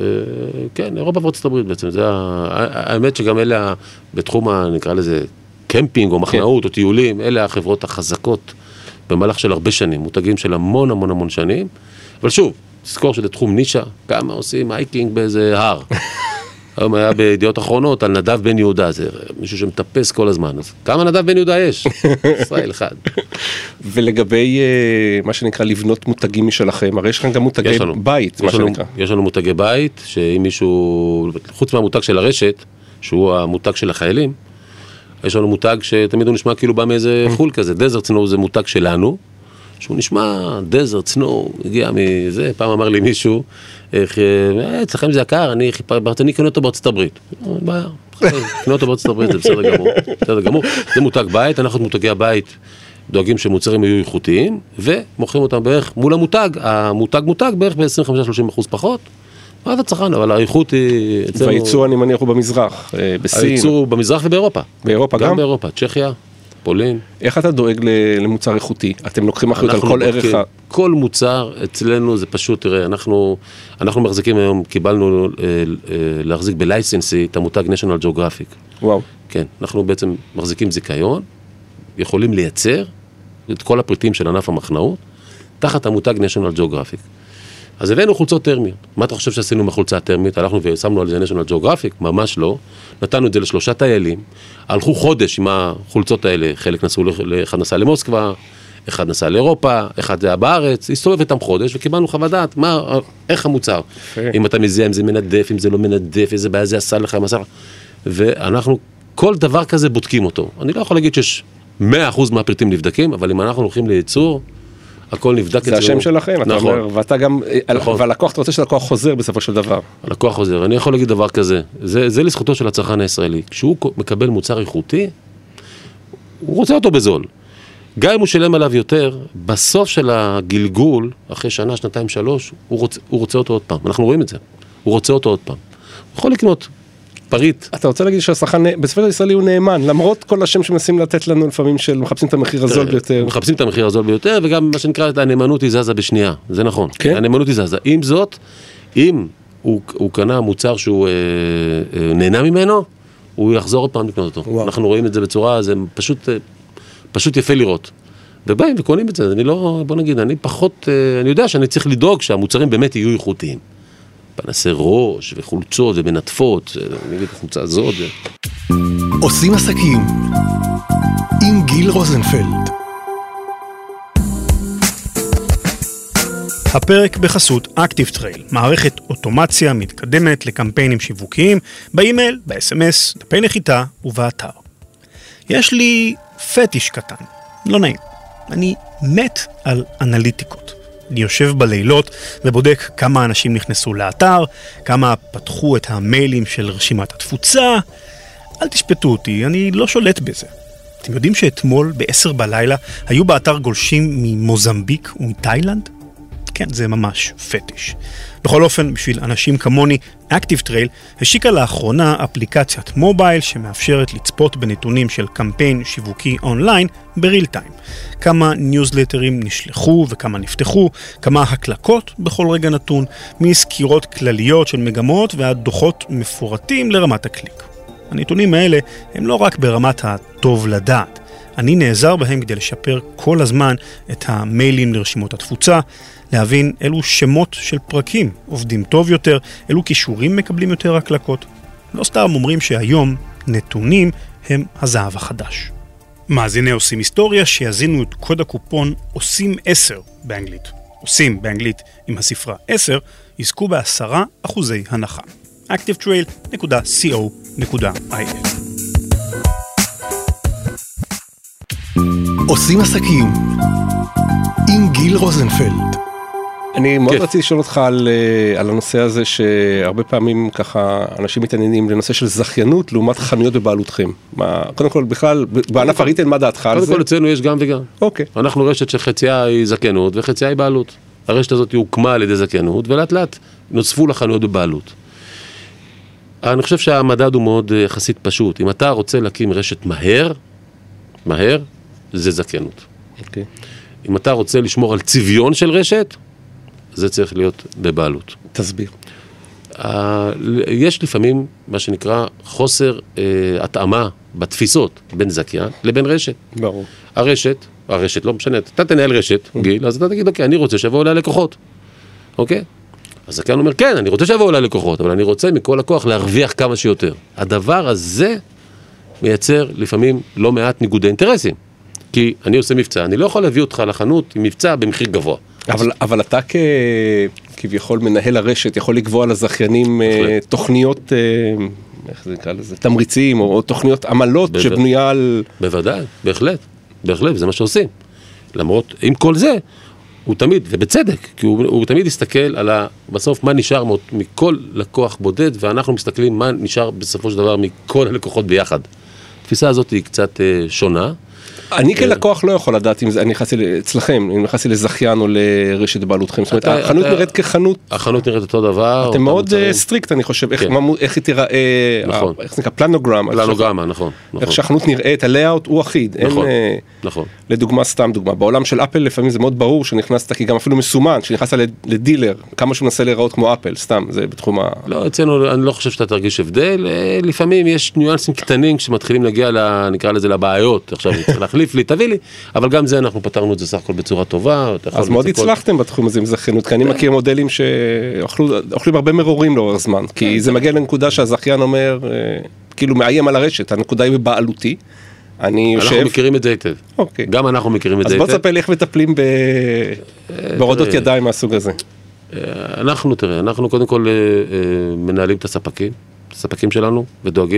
כן, אירופה וארצות הברית בעצם. האמת שגם אלה בתחום, נקרא לזה, קמפינג או מחנאות או טיולים, אלה החברות החזקות במהלך של הרבה שנים, מותגים של המון שנים, אבל שוב, תזכור שזה תחום נישה, כמה עושים הייקינג באיזה הר. היום היה בידיעות אחרונות על נדב בן יהודה, זה מישהו שמטפס כל הזמן, אז כמה נדב בן יהודה יש? ישראל אחד. ולגבי מה שנקרא לבנות מותגים משלכם, הרי יש לכם גם מותגי בית, מה שנקרא. יש לנו מותגי בית, שאם מישהו, חוץ מהמותג של הרשת, שהוא המותג של החיילים, יש לנו מותג שתמיד הוא נשמע כאילו בא מאיזה חול כזה, דזרט סנואו זה מותג שלנו, שהוא נשמע דזרט סנואו, הגיע מזה, פעם אמר לי מישהו, אצלכם זה יקר, אני קנה אותו בארצות הברית. בעיה, קנה אותו בארצות הברית, זה בסדר גמור. זה מותג בית, אנחנו מותגי הבית דואגים שמוצרים יהיו איכותיים, ומוכרים אותם בערך מול המותג בערך ב-25-30% פחות, מה הצרכן, אבל האיכות היא אצלנו... והייצור אני מניח הוא במזרח, בסין. הייצור במזרח ובאירופה. באירופה גם? גם באירופה, צ'כיה, פולין. איך אתה דואג למוצר איכותי? אתם לוקחים אחריות על כל ערך? כל מוצר אצלנו זה פשוט, תראה, אנחנו מחזיקים היום, קיבלנו להחזיק בלייסנסי את המותג National Geographic. וואו. כן, אנחנו בעצם מחזיקים זיכיון, יכולים לייצר את כל הפריטים של ענף המחנאות, תחת המותג National Geographic. אז הבאנו חולצות טרמיות. מה אתה חושב שעשינו עם החולצה הטרמית? הלכנו ושמנו על זה National Geographic, ממש לא. נתנו את זה ל3 טיילים, הלכו חודש עם החולצות האלה, חלק נסעו, אחד נסע למוסקבה, אחד נסע לאירופה, אחד היה בארץ, הסתובב איתם חודש, וקיבלנו חוות דעת, איך המוצר? אם אתה מזיע, אם זה מנדף, אם זה לא מנדף, איזה בעיה זה עשה לך, ואנחנו כל דבר כזה בודקים אותו. אני לא יכול להגיד שיש 100% מהפריטים נבדקים, אבל אם אנחנו הולכים לייצור, הכל נבדק. זה השם שלכם, אתה אומר, ואתה גם, והלקוח, אתה רוצה שהלקוח חוזר בסופו של דבר. הלקוח חוזר, אני יכול להגיד דבר כזה, זה לזכותו של הצרכן הישראלי, כשהוא מקבל מוצר איכותי, הוא רוצה אותו בזול. גם אם הוא שלם עליו יותר, בסוף של הגלגול, אחרי שנה, 2, 3, הוא רוצה אותו עוד פעם, אנחנו רואים את זה, הוא רוצה אותו עוד פעם. הוא יכול לקנות פריט. אתה רוצה להגיד שהשחקן בסופו הישראלי הוא נאמן, למרות כל השם שמנסים לתת לנו לפעמים של מחפשים את המחיר הזול ביותר. מחפשים את המחיר הזול ביותר, וגם מה שנקרא, הנאמנות היא זזה בשנייה, זה נכון. כן? הנאמנות היא זזה. עם זאת, אם הוא קנה מוצר שהוא נהנה ממנו, הוא יחזור עוד פעם לקנות אותו. וואו. אנחנו רואים את זה בצורה, זה פשוט יפה לראות. ובאים וקונים את זה, אני לא, בוא נגיד, אני יודע שאני צריך לדאוג שהמוצרים באמת יהיו איכותיים. פנסי ראש וחולצות ומנטפות, נגיד החולצה הזאת. עושים עסקים עם גיל רוזנפלד. הפרק בחסות ActiveTrail, מערכת אוטומציה מתקדמת לקמפיינים שיווקיים, באימייל, ב-SMS, דפי נחיתה ובאתר. יש לי פטיש קטן, לא נעים. אני מת על אנליטיקות. אני יושב בלילות ובודק כמה אנשים נכנסו לאתר, כמה פתחו את המיילים של רשימת התפוצה. אל תשפטו אותי, אני לא שולט בזה. אתם יודעים שאתמול ב-10 בלילה היו באתר גולשים ממוזמביק ומתאילנד? כן, זה ממש פטיש. בכל אופן, בשביל אנשים כמוני, ActiveTrail השיקה לאחרונה אפליקציית מובייל שמאפשרת לצפות בנתונים של קמפיין שיווקי אונליין בריל טיים. כמה ניוזלטרים נשלחו וכמה נפתחו, כמה הקלקות בכל רגע נתון, מסקירות כלליות של מגמות ועד דוחות מפורטים לרמת הקליק. הנתונים האלה הם לא רק ברמת הטוב לדעת, אני נעזר בהם כדי לשפר כל הזמן את המיילים לרשימות התפוצה, להבין אילו שמות של פרקים עובדים טוב יותר, אילו קישורים מקבלים יותר הקלקות. לא סתם אומרים שהיום נתונים הם הזהב החדש. מאזיני עושים היסטוריה שיזינו את קוד הקופון עושים 10 באנגלית. עושים באנגלית עם הספרה 10 יזכו ב10% הנחה. activetrail.co.il. עושים עסקים עם גיל רוזנפלד. אני מאוד רציתי לשאול אותך על הנושא הזה שהרבה פעמים ככה אנשים מתעניינים לנושא של זכיינות לעומת חנויות בבעלותכם. קודם כל בכלל, בענף הריטייל מה דעתך על זה? קודם כל אצלנו יש גם וגם. אוקיי. אנחנו רשת שחציה היא זכיינות וחציה היא בעלות. הרשת הזאת היא הוקמה על ידי זכיינות ולאט לאט נוספו לחנויות בבעלות. אני חושב שהמדד הוא מאוד יחסית פשוט. אם אתה רוצה להקים רשת מהר, זה זכיינות. אוקיי. אם אתה רוצה לשמור על צביון של רשת, זה צריך להיות בבעלות. תסביר. יש לפעמים מה שנקרא חוסר התאמה בתפיסות בין זכיין לבין רשת. ברור. הרשת לא משנה, אתה תנהל רשת, גיל, אז אתה תגיד, אוקיי, אני רוצה שיבואו אליי לקוחות. אוקיי? אז זכיין אומר, כן, אני רוצה שיבואו אליי לקוחות, אבל אני רוצה מכל לקוח להרוויח כמה שיותר. הדבר הזה מייצר לפעמים לא מעט ניגודי אינטרסים. כי אני עושה מבצע, אני לא יכול להביא אותך לחנות עם מבצע במחיר גבוה. אבל אתה כביכול מנהל הרשת, יכול לקבוע לזכיינים תוכניות, איך זה נקרא לזה, תמריצים או תוכניות עמלות שבנויה על... בוודאי, בהחלט, וזה מה שעושים. למרות, עם כל זה, הוא תמיד, ובצדק, כי הוא תמיד יסתכל על בסוף מה נשאר מכל לקוח בודד, ואנחנו מסתכלים מה נשאר בסופו של דבר מכל הלקוחות ביחד. התפיסה הזאת היא קצת שונה. אני כלקוח לא יכול לדעת אם אני נכנסתי אצלכם, אם נכנסתי לזכיין או לרשת בעלותכם. זאת אומרת, החנות נראית כחנות. החנות נראית אותו דבר. אתם מאוד סטריקט, אני חושב, איך היא תיראה, איך זה נקרא, פלנוגרמה, נכון. איך שהחנות נראית, הלייאוט הוא אחיד. נכון. לדוגמה, סתם דוגמה, בעולם של אפל לפעמים זה מאוד ברור שנכנסת, כי גם אפילו מסומן, שנכנסת לדילר, כמה שהוא מנסה להיראות כמו אפל, סתם, זה בתחום ה... לא, אצלנו, אני לא חושב שאתה תרגיש הבדל, לפעמים יש ניואנסים קטנים שמתחילים להגיע, נקרא לזה, לבעיות. עכשיו, צריך להחליף לי, תביא לי, אבל גם זה אנחנו פתרנו את זה סך הכל בצורה טובה. אז מאוד הצלחתם בתחום הזה עם זכיינות, כי אני מכיר מודלים שאוכלים הרבה מרורים לאורך זמן, כי זה מגיע לנקודה שהזכיין אומר, כאילו מאיים על הרשת, הנקודה היא בבעלותי, אנחנו מכירים את זה היטב. גם אנחנו מכירים את זה היטב. אז בוא תספר לי איך מטפלים בהורדות ידיים מהסוג הזה. אנחנו קודם כל מנהלים את הספקים שלנו, ודואגים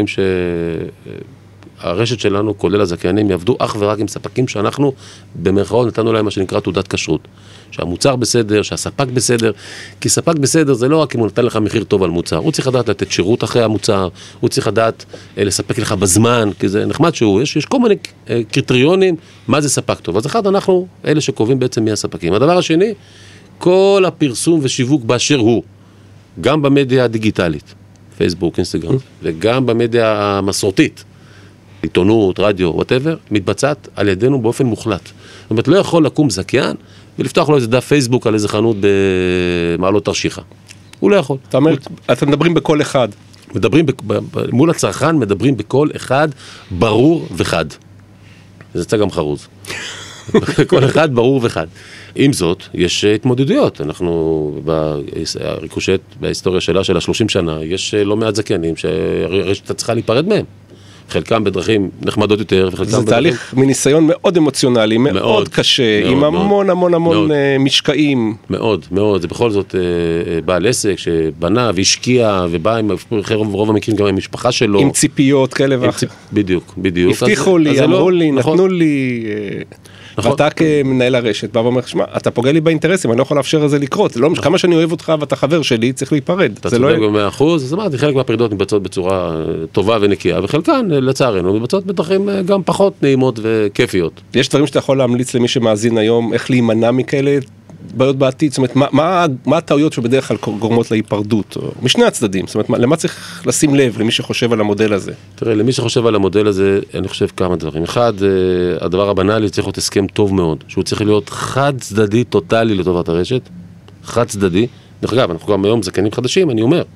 שהרשת שלנו, כולל הזכיינים, יעבדו אך ורק עם ספקים שאנחנו במרכאות נתנו להם מה שנקרא תעודת כשרות. שהמוצר בסדר, שהספק בסדר, כי ספק בסדר זה לא רק אם הוא נתן לך מחיר טוב על מוצר, הוא צריך לדעת לתת שירות אחרי המוצר, הוא צריך לדעת לספק לך בזמן, כי זה נחמד יש כל מיני קריטריונים, מה זה ספק טוב. אז אחד, אנחנו אלה שקובעים בעצם מי הספקים. הדבר השני, כל הפרסום ושיווק באשר הוא, גם במדיה הדיגיטלית, פייסבוק, אינסטגרם, וגם במדיה המסורתית, עיתונות, רדיו, whatever, מתבצעת על ידינו באופן מוחלט. זאת אומרת, לא יכול לקום זכיין ולפתוח לו איזה דף פייסבוק על איזה חנות במעלות תרשיחא. הוא לא יכול. אתה אומר, אתם מדברים בכל אחד. מול הצרכן מדברים בכל אחד ברור וחד. זה יצא גם חרוז. כל אחד ברור וחד. עם זאת, יש התמודדויות. אנחנו בריקושט, בהיסטוריה שלה של 30 שנה, יש לא מעט זכיינים שהרשת צריכה להיפרד מהם. חלקם בדרכים נחמדות יותר, זה תהליך מניסיון מאוד אמוציונלי, מאוד קשה, עם המון המון המון משקעים. מאוד, מאוד, זה בכל זאת בעל עסק שבנה והשקיע, ובא עם רוב המקרים גם עם משפחה שלו. עם ציפיות כאלה ואחר. בדיוק. הבטיחו לי, אמרו לי, נתנו לי... ואתה כמנהל הרשת בא ואומר, שמע, אתה פוגע לי באינטרסים, אני לא יכול לאפשר את זה לקרות, כמה שאני אוהב אותך ואתה חבר שלי, צריך להיפרד. אתה צודק ב100%, אז אמרתי, חלק מהפרידות מתבצעות בצורה טובה ונקייה, וחלקן, לצערנו, מתבצעות בדרכים גם פחות נעימות וכיפיות. יש דברים שאתה יכול להמליץ למי שמאזין היום, איך להימנע מכאלה בעיות בעתיד, זאת אומרת, מה הטעויות שבדרך כלל גורמות להיפרדות, משני הצדדים, זאת אומרת, למה צריך לשים לב למי שחושב על המודל הזה? תראה, למי שחושב על המודל הזה, אני חושב כמה דברים. אחד, הדבר הבנאלי צריך להיות הסכם טוב מאוד, שהוא צריך להיות חד צדדי, טוטלי לטובת הרשת, חד צדדי. דרך אגב, אנחנו גם היום זכיינים חדשים, אני אומר,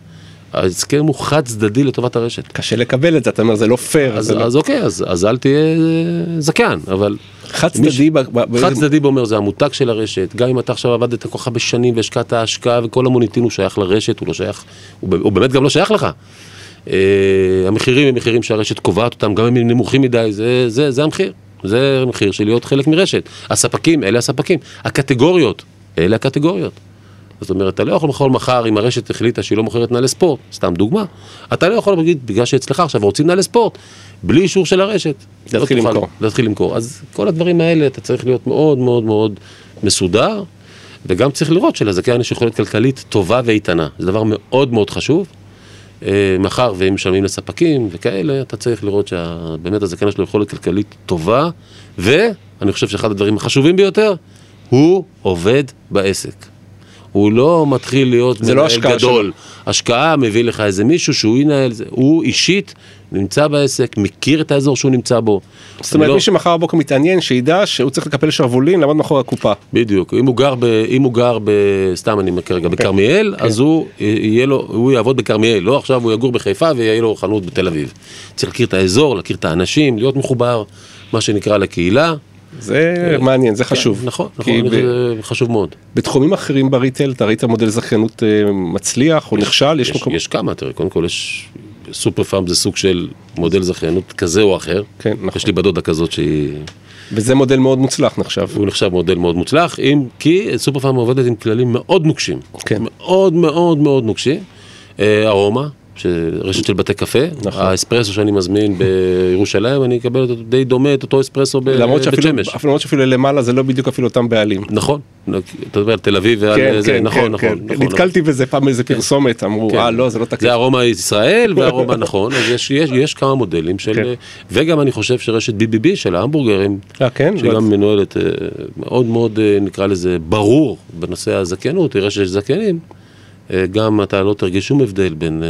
ההסכם הוא חד צדדי לטובת הרשת. קשה לקבל את זה, אתה אומר, זה לא פייר. אז אוקיי, אז אל תהיה זקן, אבל... חד צדדי... חד צדדי אומר, זה המותג של הרשת, גם אם אתה עכשיו עבדת כל כך בשנים והשקעת ההשקעה וכל המוניטין הוא שייך לרשת, הוא לא שייך, הוא באמת גם לא שייך לך. המחירים הם מחירים שהרשת קובעת אותם, גם אם הם נמוכים מדי, זה המחיר. זה המחיר של להיות חלק מרשת. הספקים, אלה הספקים. הקטגוריות, אלה הקטגוריות. זאת אומרת, אתה לא יכול מחר, אם הרשת החליטה שהיא לא מוכרת נעלי ספורט, סתם דוגמה, אתה לא יכול להגיד, בגלל שאצלך עכשיו רוצים נעלי ספורט, בלי אישור של הרשת. להתחיל למכור. אז כל הדברים האלה, אתה צריך להיות מאוד מאוד מאוד מסודר, וגם צריך לראות שלזכיין יש יכולת כלכלית טובה ואיתנה. זה דבר מאוד מאוד חשוב. מחר והם משלמים לספקים וכאלה, אתה צריך לראות שבאמת הזכיין יש לו יכולת כלכלית טובה, ואני חושב שאחד הדברים החשובים ביותר, הוא עובד בעסק. הוא לא מתחיל להיות מנהל גדול. השקעה מביא לך איזה מישהו שהוא ינהל, הוא אישית נמצא בעסק, מכיר את האזור שהוא נמצא בו. זאת אומרת, מי שמחר בבוקר מתעניין, שידע שהוא צריך לקפל שרוולים, לעמוד מאחורי הקופה. בדיוק. אם הוא גר סתם אני מכיר רגע, בכרמיאל, אז הוא יעבוד בכרמיאל, לא עכשיו הוא יגור בחיפה ויהיה לו חנות בתל אביב. צריך להכיר את האזור, להכיר את האנשים, להיות מחובר, מה שנקרא לקהילה. זה מעניין, זה חשוב. נכון, זה חשוב מאוד. בתחומים אחרים בריטל, אתה ראית מודל זכיינות מצליח או נכשל? יש כמה, תראה, קודם כל יש סופר פארם, זה סוג של מודל זכיינות כזה או אחר. כן, נכון. יש לי בדודה כזאת שהיא... וזה מודל מאוד מוצלח נחשב. הוא נחשב מודל מאוד מוצלח, כי סופר פארם עובדת עם כללים מאוד נוקשים. כן. מאוד מאוד מאוד נוקשים. ארומה, רשת של בתי קפה, האספרסו שאני מזמין בירושלים, אני אקבל די דומה את אותו אספרסו בבית שמש. למרות שאפילו למעלה זה לא בדיוק אפילו אותם בעלים. נכון, אתה אומר תל אביב ועל זה, נכון. נתקלתי בזה פעם איזה פרסומת, אמרו, לא, זה לא תקף. זה ארומה ישראל והארומה נכון, אז יש כמה מודלים של, וגם אני חושב שרשת BBB של ההמבורגרים, שגם מנוהלת מאוד מאוד, נקרא לזה, ברור בנושא הזכיינות, היא רשת זכיינים, גם אתה לא תרגיש שום הבדל בין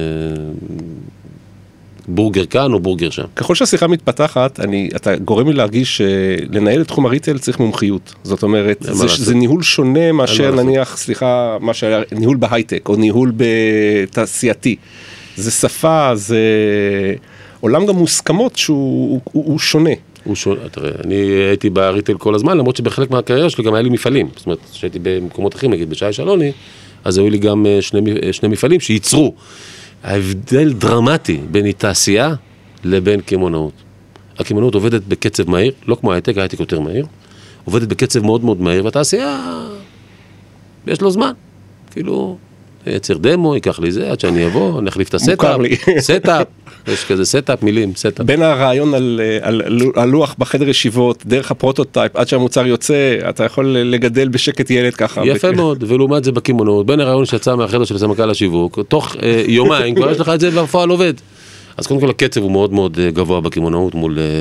בורגר כאן או בורגר שם. ככל שהשיחה מתפתחת, אתה גורם לי להרגיש שלנהל את תחום הריטל צריך מומחיות. זאת אומרת, זה ניהול שונה מאשר נניח, סליחה, ניהול בהייטק או ניהול בתעשייתי. זה שפה, זה עולם גם מוסכמות שהוא שונה. תראה, אני הייתי בריטל כל הזמן, למרות שבחלק מהקריירה שלי גם היה לי מפעלים. זאת אומרת, שהייתי במקומות אחרים, נגיד בשי שלוני, אז היו לי גם שני מפעלים שייצרו. ההבדל דרמטי בין תעשייה לבין קמעונאות. הקמעונאות עובדת בקצב מהיר, לא כמו ההייטק, ההייטק יותר מהיר, עובדת בקצב מאוד מאוד מהיר, והתעשייה, יש לו זמן. כאילו, יצר דמו, ייקח לי זה, עד שאני אבוא, אני אחליף את הסטאפ, סטאפ, יש כזה סטאפ, מילים, סטאפ. בין הרעיון על לוח בחדר ישיבות, דרך הפרוטוטייפ, עד שהמוצר יוצא, אתה יכול לגדל בשקט ילד ככה. יפה מאוד, ולעומת זה בקמעונאות, בין הרעיון שיצא מהחדר של סמנכ"ל השיווק, תוך יומיים כבר יש לך את זה והפועל עובד. אז קודם כל הקצב הוא מאוד מאוד גבוה בקמעונאות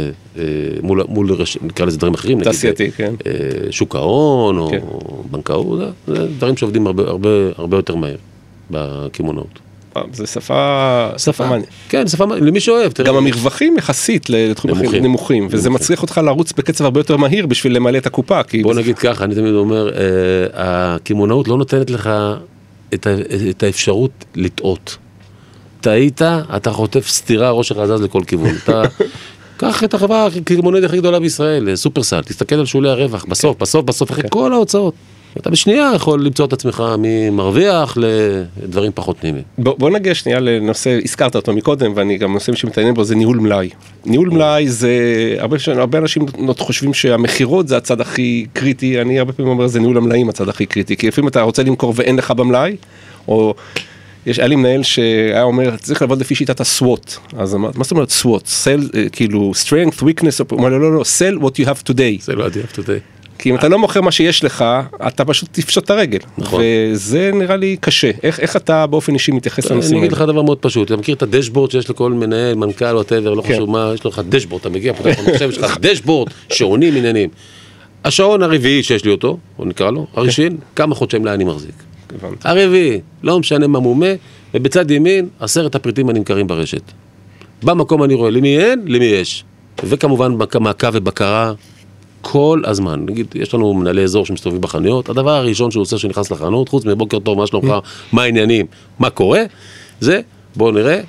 מול נקרא לזה דברים אחרים, תעשייתי, כן. שוק ההון או בנקאות, זה דברים שעובדים הרבה יותר מהר בקמעונאות. זה שפה מעניינת. כן, שפה מעניינת, למי שאוהב. גם המרווחים יחסית לתחומים נמוכים, וזה מצריך אותך לרוץ בקצב הרבה יותר מהיר בשביל למלא את הקופה. בוא נגיד ככה, אני תמיד אומר, הקמעונאות לא נותנת לך את האפשרות לטעות. טעית, אתה חוטף סתירה, ראש שלך זז לכל כיוון. אתה קח את החברה הקמעונאית הכי גדולה בישראל, סופרסל, תסתכל על שולי הרווח, בסוף, אחרי כל ההוצאות. אתה בשנייה יכול למצוא את עצמך ממרוויח לדברים פחות נעימים. בוא נגיע שנייה לנושא, הזכרת אותו מקודם, ואני גם נושא שמתעניין בו, זה ניהול מלאי. ניהול מלאי זה, הרבה אנשים חושבים שהמחירות זה הצד הכי קריטי, אני הרבה פעמים אומר, זה ניהול המלאים הצד הכי קריטי, כי לפעמים אתה רוצה למכור ואין לך במלאי, או היה לי מנהל שהיה אומר, צריך לעבוד לפי שיטת הסוואט. אז מה זאת אומרת סוואט? כאילו, strength, weakness, הוא אומר, לא, sell what you have today. sell what you have today. כי אם אתה לא מוכר מה שיש לך, אתה פשוט תפשוט את הרגל. נכון. וזה נראה לי קשה. איך אתה באופן אישי מתייחס לנושאים האלה? אני אגיד לך דבר מאוד פשוט. אתה מכיר את הדשבורד שיש לכל מנהל, מנכ"ל או טבר, לא חשוב מה, יש לך דשבורד, אתה מגיע, פותח במחשב, יש לך דשבורד, שעונים עניינים. השעון הרביעי שיש לי אותו, או נקרא לו, הראשון, כמה חודשיים אני מחזיק. הרביעי, לא משנה מה מומה, ובצד ימין, 10 הפריטים הנמכרים ברשת. במקום אני רואה למי אין, למי יש. וכמובן מעקב ובקרה כל הזמן. נגיד, יש לנו מנהלי אזור שמסתובבים בחנויות, הדבר הראשון שהוא עושה שנכנס לחנות, חוץ מבוקר טוב, מה שלומך, מה העניינים, מה קורה, זה בואו נראה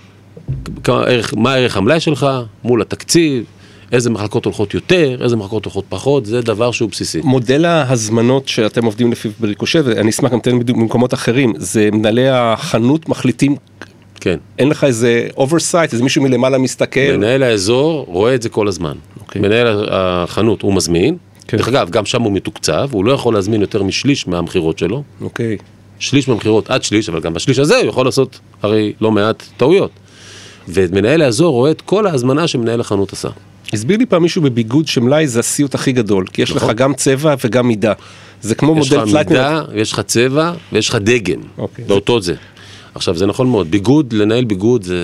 מה הערך המלאי שלך מול התקציב, איזה מחלקות הולכות יותר, איזה מחלקות הולכות פחות, זה דבר שהוא בסיסי. מודל ההזמנות שאתם עובדים לפיו בריקושט, ואני אשמח גם תן במקומות אחרים, זה מנהלי החנות מחליטים, כן. אין לך איזה oversight, איזה מישהו מלמעלה מסתכל? מנהל האזור רואה את זה כל הזמן. מנהל החנות הוא מזמין, דרך אגב, גם שם הוא מתוקצב, הוא לא יכול להזמין יותר משליש מהמחירות שלו. אוקיי. שליש מהמחירות עד שליש, אבל גם בשליש הזה הוא יכול לעשות הרי לא מעט טעויות. ומנהל האזור רואה את כל ההזמנה שמנהל החנות עשה. הסביר לי פעם מישהו בביגוד שמלאי זה הסיוט הכי גדול, כי יש לך גם צבע וגם מידה. זה כמו מודל פלייטנר. יש לך מידה, יש לך צבע ויש לך דגם. באותו זה. עכשיו, זה נכון מאוד. ביגוד, לנהל ביגוד זה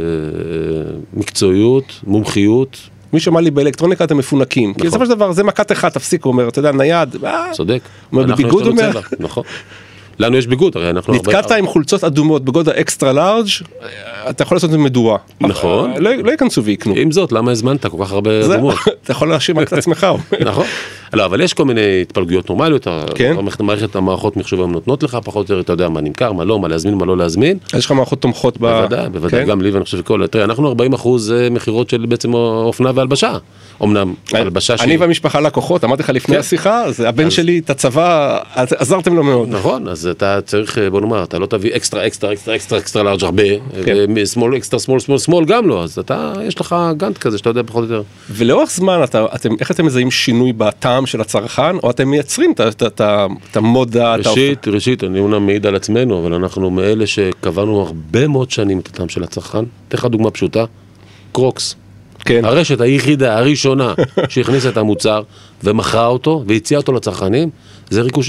מקצועיות, מומחיות. מי שאמר לי באלקטרוניקה אתם מפונקים. כי בסופו של דבר, זה מכת אחד, תפסיק, הוא אומר, אתה יודע, נייד. צודק. אומר, בביגוד אומר. נכון. לנו יש ביגוד, הרי אנחנו... נתקעת עם חולצות אדומות בגודל אקסטרה לארג', אתה יכול לעשות את זה מדורה. נכון. לא ייכנסו ויקנו. עם זאת, למה הזמנת כל כך הרבה אדומות? אתה יכול להשאיר רק את עצמך. נכון. לא, אבל יש כל מיני התפלגויות נורמליות, המערכות מחשוב היום נותנות לך, פחות או יותר, אתה יודע מה נמכר, מה לא, מה להזמין, מה לא להזמין. יש לך מערכות תומכות בוודאי, גם לי ואני חושב שכל... תראה, אנחנו 40% מחירות של בעצם אופנה והלבשה. אמנם, הלבשה שלי... אני והמשפחה לקוחות, אמרתי לך לפני השיחה, הבן שלי, את הצבא, עזרתם לו מאוד. נכון, אז אתה צריך, בוא נאמר, אתה לא תביא אקסטרה לארג' הרבה, וסמול, אקסטרה סמול גם לא, אז אתה, יש לך גאנט כזה שאתה יודע פחות או יותר. ולאורך זמן, איך אתם מזהים שינוי בטעם של הצרכן, או אתם מייצרים את המודה? ראשית, אני אומנם מעיד על עצמנו, אבל אנחנו מאלה שקבענו הרבה מאוד שנים את הטעם של הצרכן. תן לך דוגמה פשוטה, קרוקס. כן. הרשת היחידה, הראשונה, שהכניסה את המוצר, ומכרה אותו, והציעה אותו לצרכנים, זה ריקושט.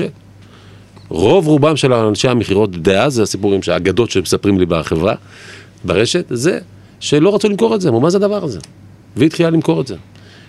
רובם של אנשי המחירות דאז, זה הסיפורים שהאגדות שמספרים לי בחברה, ברשת, זה שלא רצו למכור את זה, מה זה הדבר הזה? והתחילה למכור את זה.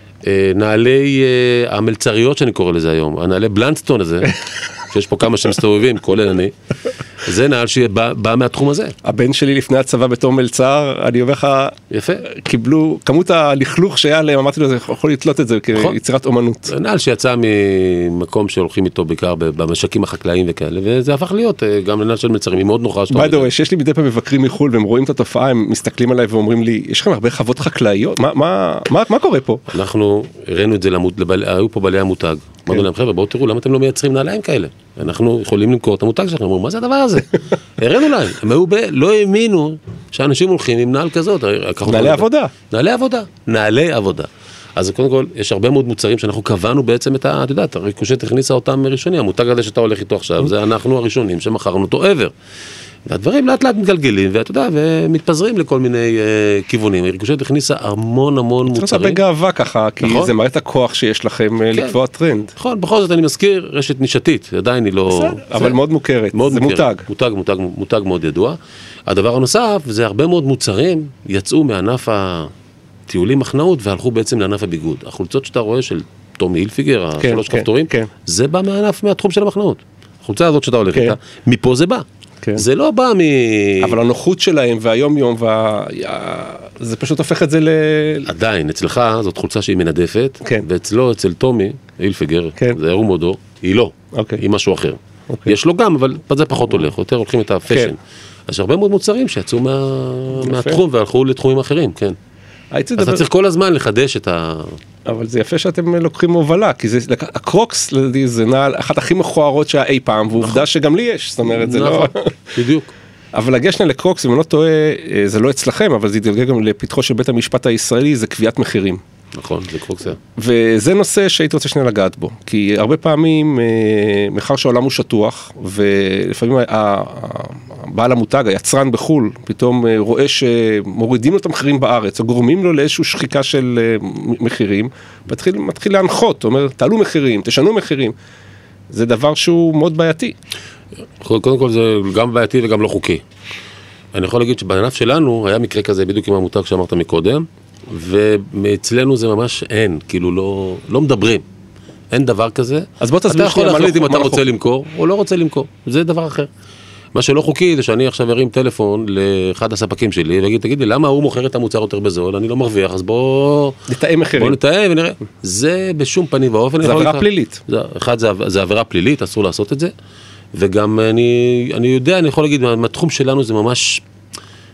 נעלי המלצריות שאני קורא לזה היום, הנעלי בלנסטון הזה, שיש פה כמה שמסתובבים, כולל אני, זה נעל שבא מהתחום הזה. הבן שלי לפני הצבא בתור מלצר, אני אומר לך, יפה. קיבלו, כמות הלכלוך שהיה להם, אמרתי לו, זה יכול לתלות את זה כיצירת אומנות. זה נעל שיצא ממקום שהולכים איתו בעיקר במשקים החקלאיים וכאלה, וזה הפך להיות גם לנעל של מלצרים, היא מאוד נוחה. by the way, שיש לי מדי פעם מבקרים מחול, והם רואים את התופעה, הם מסתכלים עליי ואומרים לי, יש לכם הרבה חוות חקלאיות? מה קורה פה? אנחנו הראינו את זה, היו פה בעלי המותג. אמרנו להם, חבר'ה, בואו תראו, למה אתם לא מייצרים נעליים כאלה? אנחנו יכולים למכור את המותג שלכם. אמרו, מה זה הדבר הזה? הראינו להם. הם לא האמינו שאנשים הולכים עם נעל כזאת. נעלי עבודה. נעלי עבודה. אז קודם כל, יש הרבה מאוד מוצרים שאנחנו קבענו בעצם את אתה יודעת, הריקושט הכניסה אותם ראשוני. המותג הזה שאתה הולך איתו עכשיו, זה אנחנו הראשונים שמכרנו אותו ever. והדברים לאט לאט מתגלגלים, ואתה יודע, ומתפזרים לכל מיני כיוונים. הריקושט הכניסה המון מוצרים. צריך הרבה גאווה ככה, כי זה מראה את הכוח שיש לכם לקבוע טרנד. נכון, בכל זאת אני מזכיר, רשת נישתית, עדיין היא לא... אבל מאוד מוכרת, זה מותג. מותג מאוד ידוע. הדבר הנוסף, זה הרבה מאוד מוצרים יצאו מענף הטיולים מחנאות, והלכו בעצם לענף הביגוד. החולצות שאתה רואה של טומי הילפיגר, השלוש כפתורים, זה בא מהתחום של המחנאות. החולצה הזאת שאתה הולך איתה, מפה זה בא. זה לא בא אבל הנוחות שלהם והיום יום, זה פשוט הופך את זה עדיין, אצלך זאת חולצה שהיא מנדפת, ואצלו, אצל טומי, הילפיגר, זה אירום הודו, היא לא, היא משהו אחר. יש לו גם, אבל זה פחות הולך, יותר הולכים את הפשן. אז הרבה מאוד מוצרים שיצאו מהתחום והלכו לתחומים אחרים, כן. אז אתה צריך כל הזמן לחדש את אבל זה יפה שאתם לוקחים הובלה, כי הקרוקס זה נעל אחת הכי מכוערות שהיה אי פעם, ועובדה שגם לי יש, זאת אומרת, זה לא... בדיוק. אבל לגשנה לקרוקס, אם אני לא טועה, זה לא אצלכם, אבל זה יתגלגל גם לפתחו של בית המשפט הישראלי, זה קביעת מחירים. נכון, זה קרוקס. וזה נושא שהייתי רוצה שנייה לגעת בו, כי הרבה פעמים, מחר שהעולם הוא שטוח, ולפעמים בעל המותג, היצרן בחול, פתאום רואה שמורידים לו את המחירים בארץ, או גורמים לו לאיזושהי שחיקה של מחירים, מתחיל להנחות, אומר, תעלו מחירים, תשנו מחירים. זה דבר שהוא מאוד בעייתי. קודם כל זה גם בעייתי וגם לא חוקי. אני יכול להגיד שבענף שלנו היה מקרה כזה בדיוק עם המותג שאמרת מקודם, ואצלנו זה ממש אין, כאילו לא מדברים. אין דבר כזה. אז בוא תסביר אתה יכול להחליט אם אתה רוצה למכור או לא רוצה למכור. זה דבר אחר. מה שלא חוקי זה שאני עכשיו ארים טלפון לאחד הספקים שלי ויגיד, תגיד לי, למה הוא מוכר את המוצר יותר בזול? אני לא מרוויח, אז בוא נתאם מחירים. בוא נתאם ונראה. זה בשום פנים ואופן. זה עבירה פלילית. אחד, זה עבירה פלילית, אסור לעשות את זה. וגם אני יודע, אני יכול להגיד, מהתחום שלנו זה ממש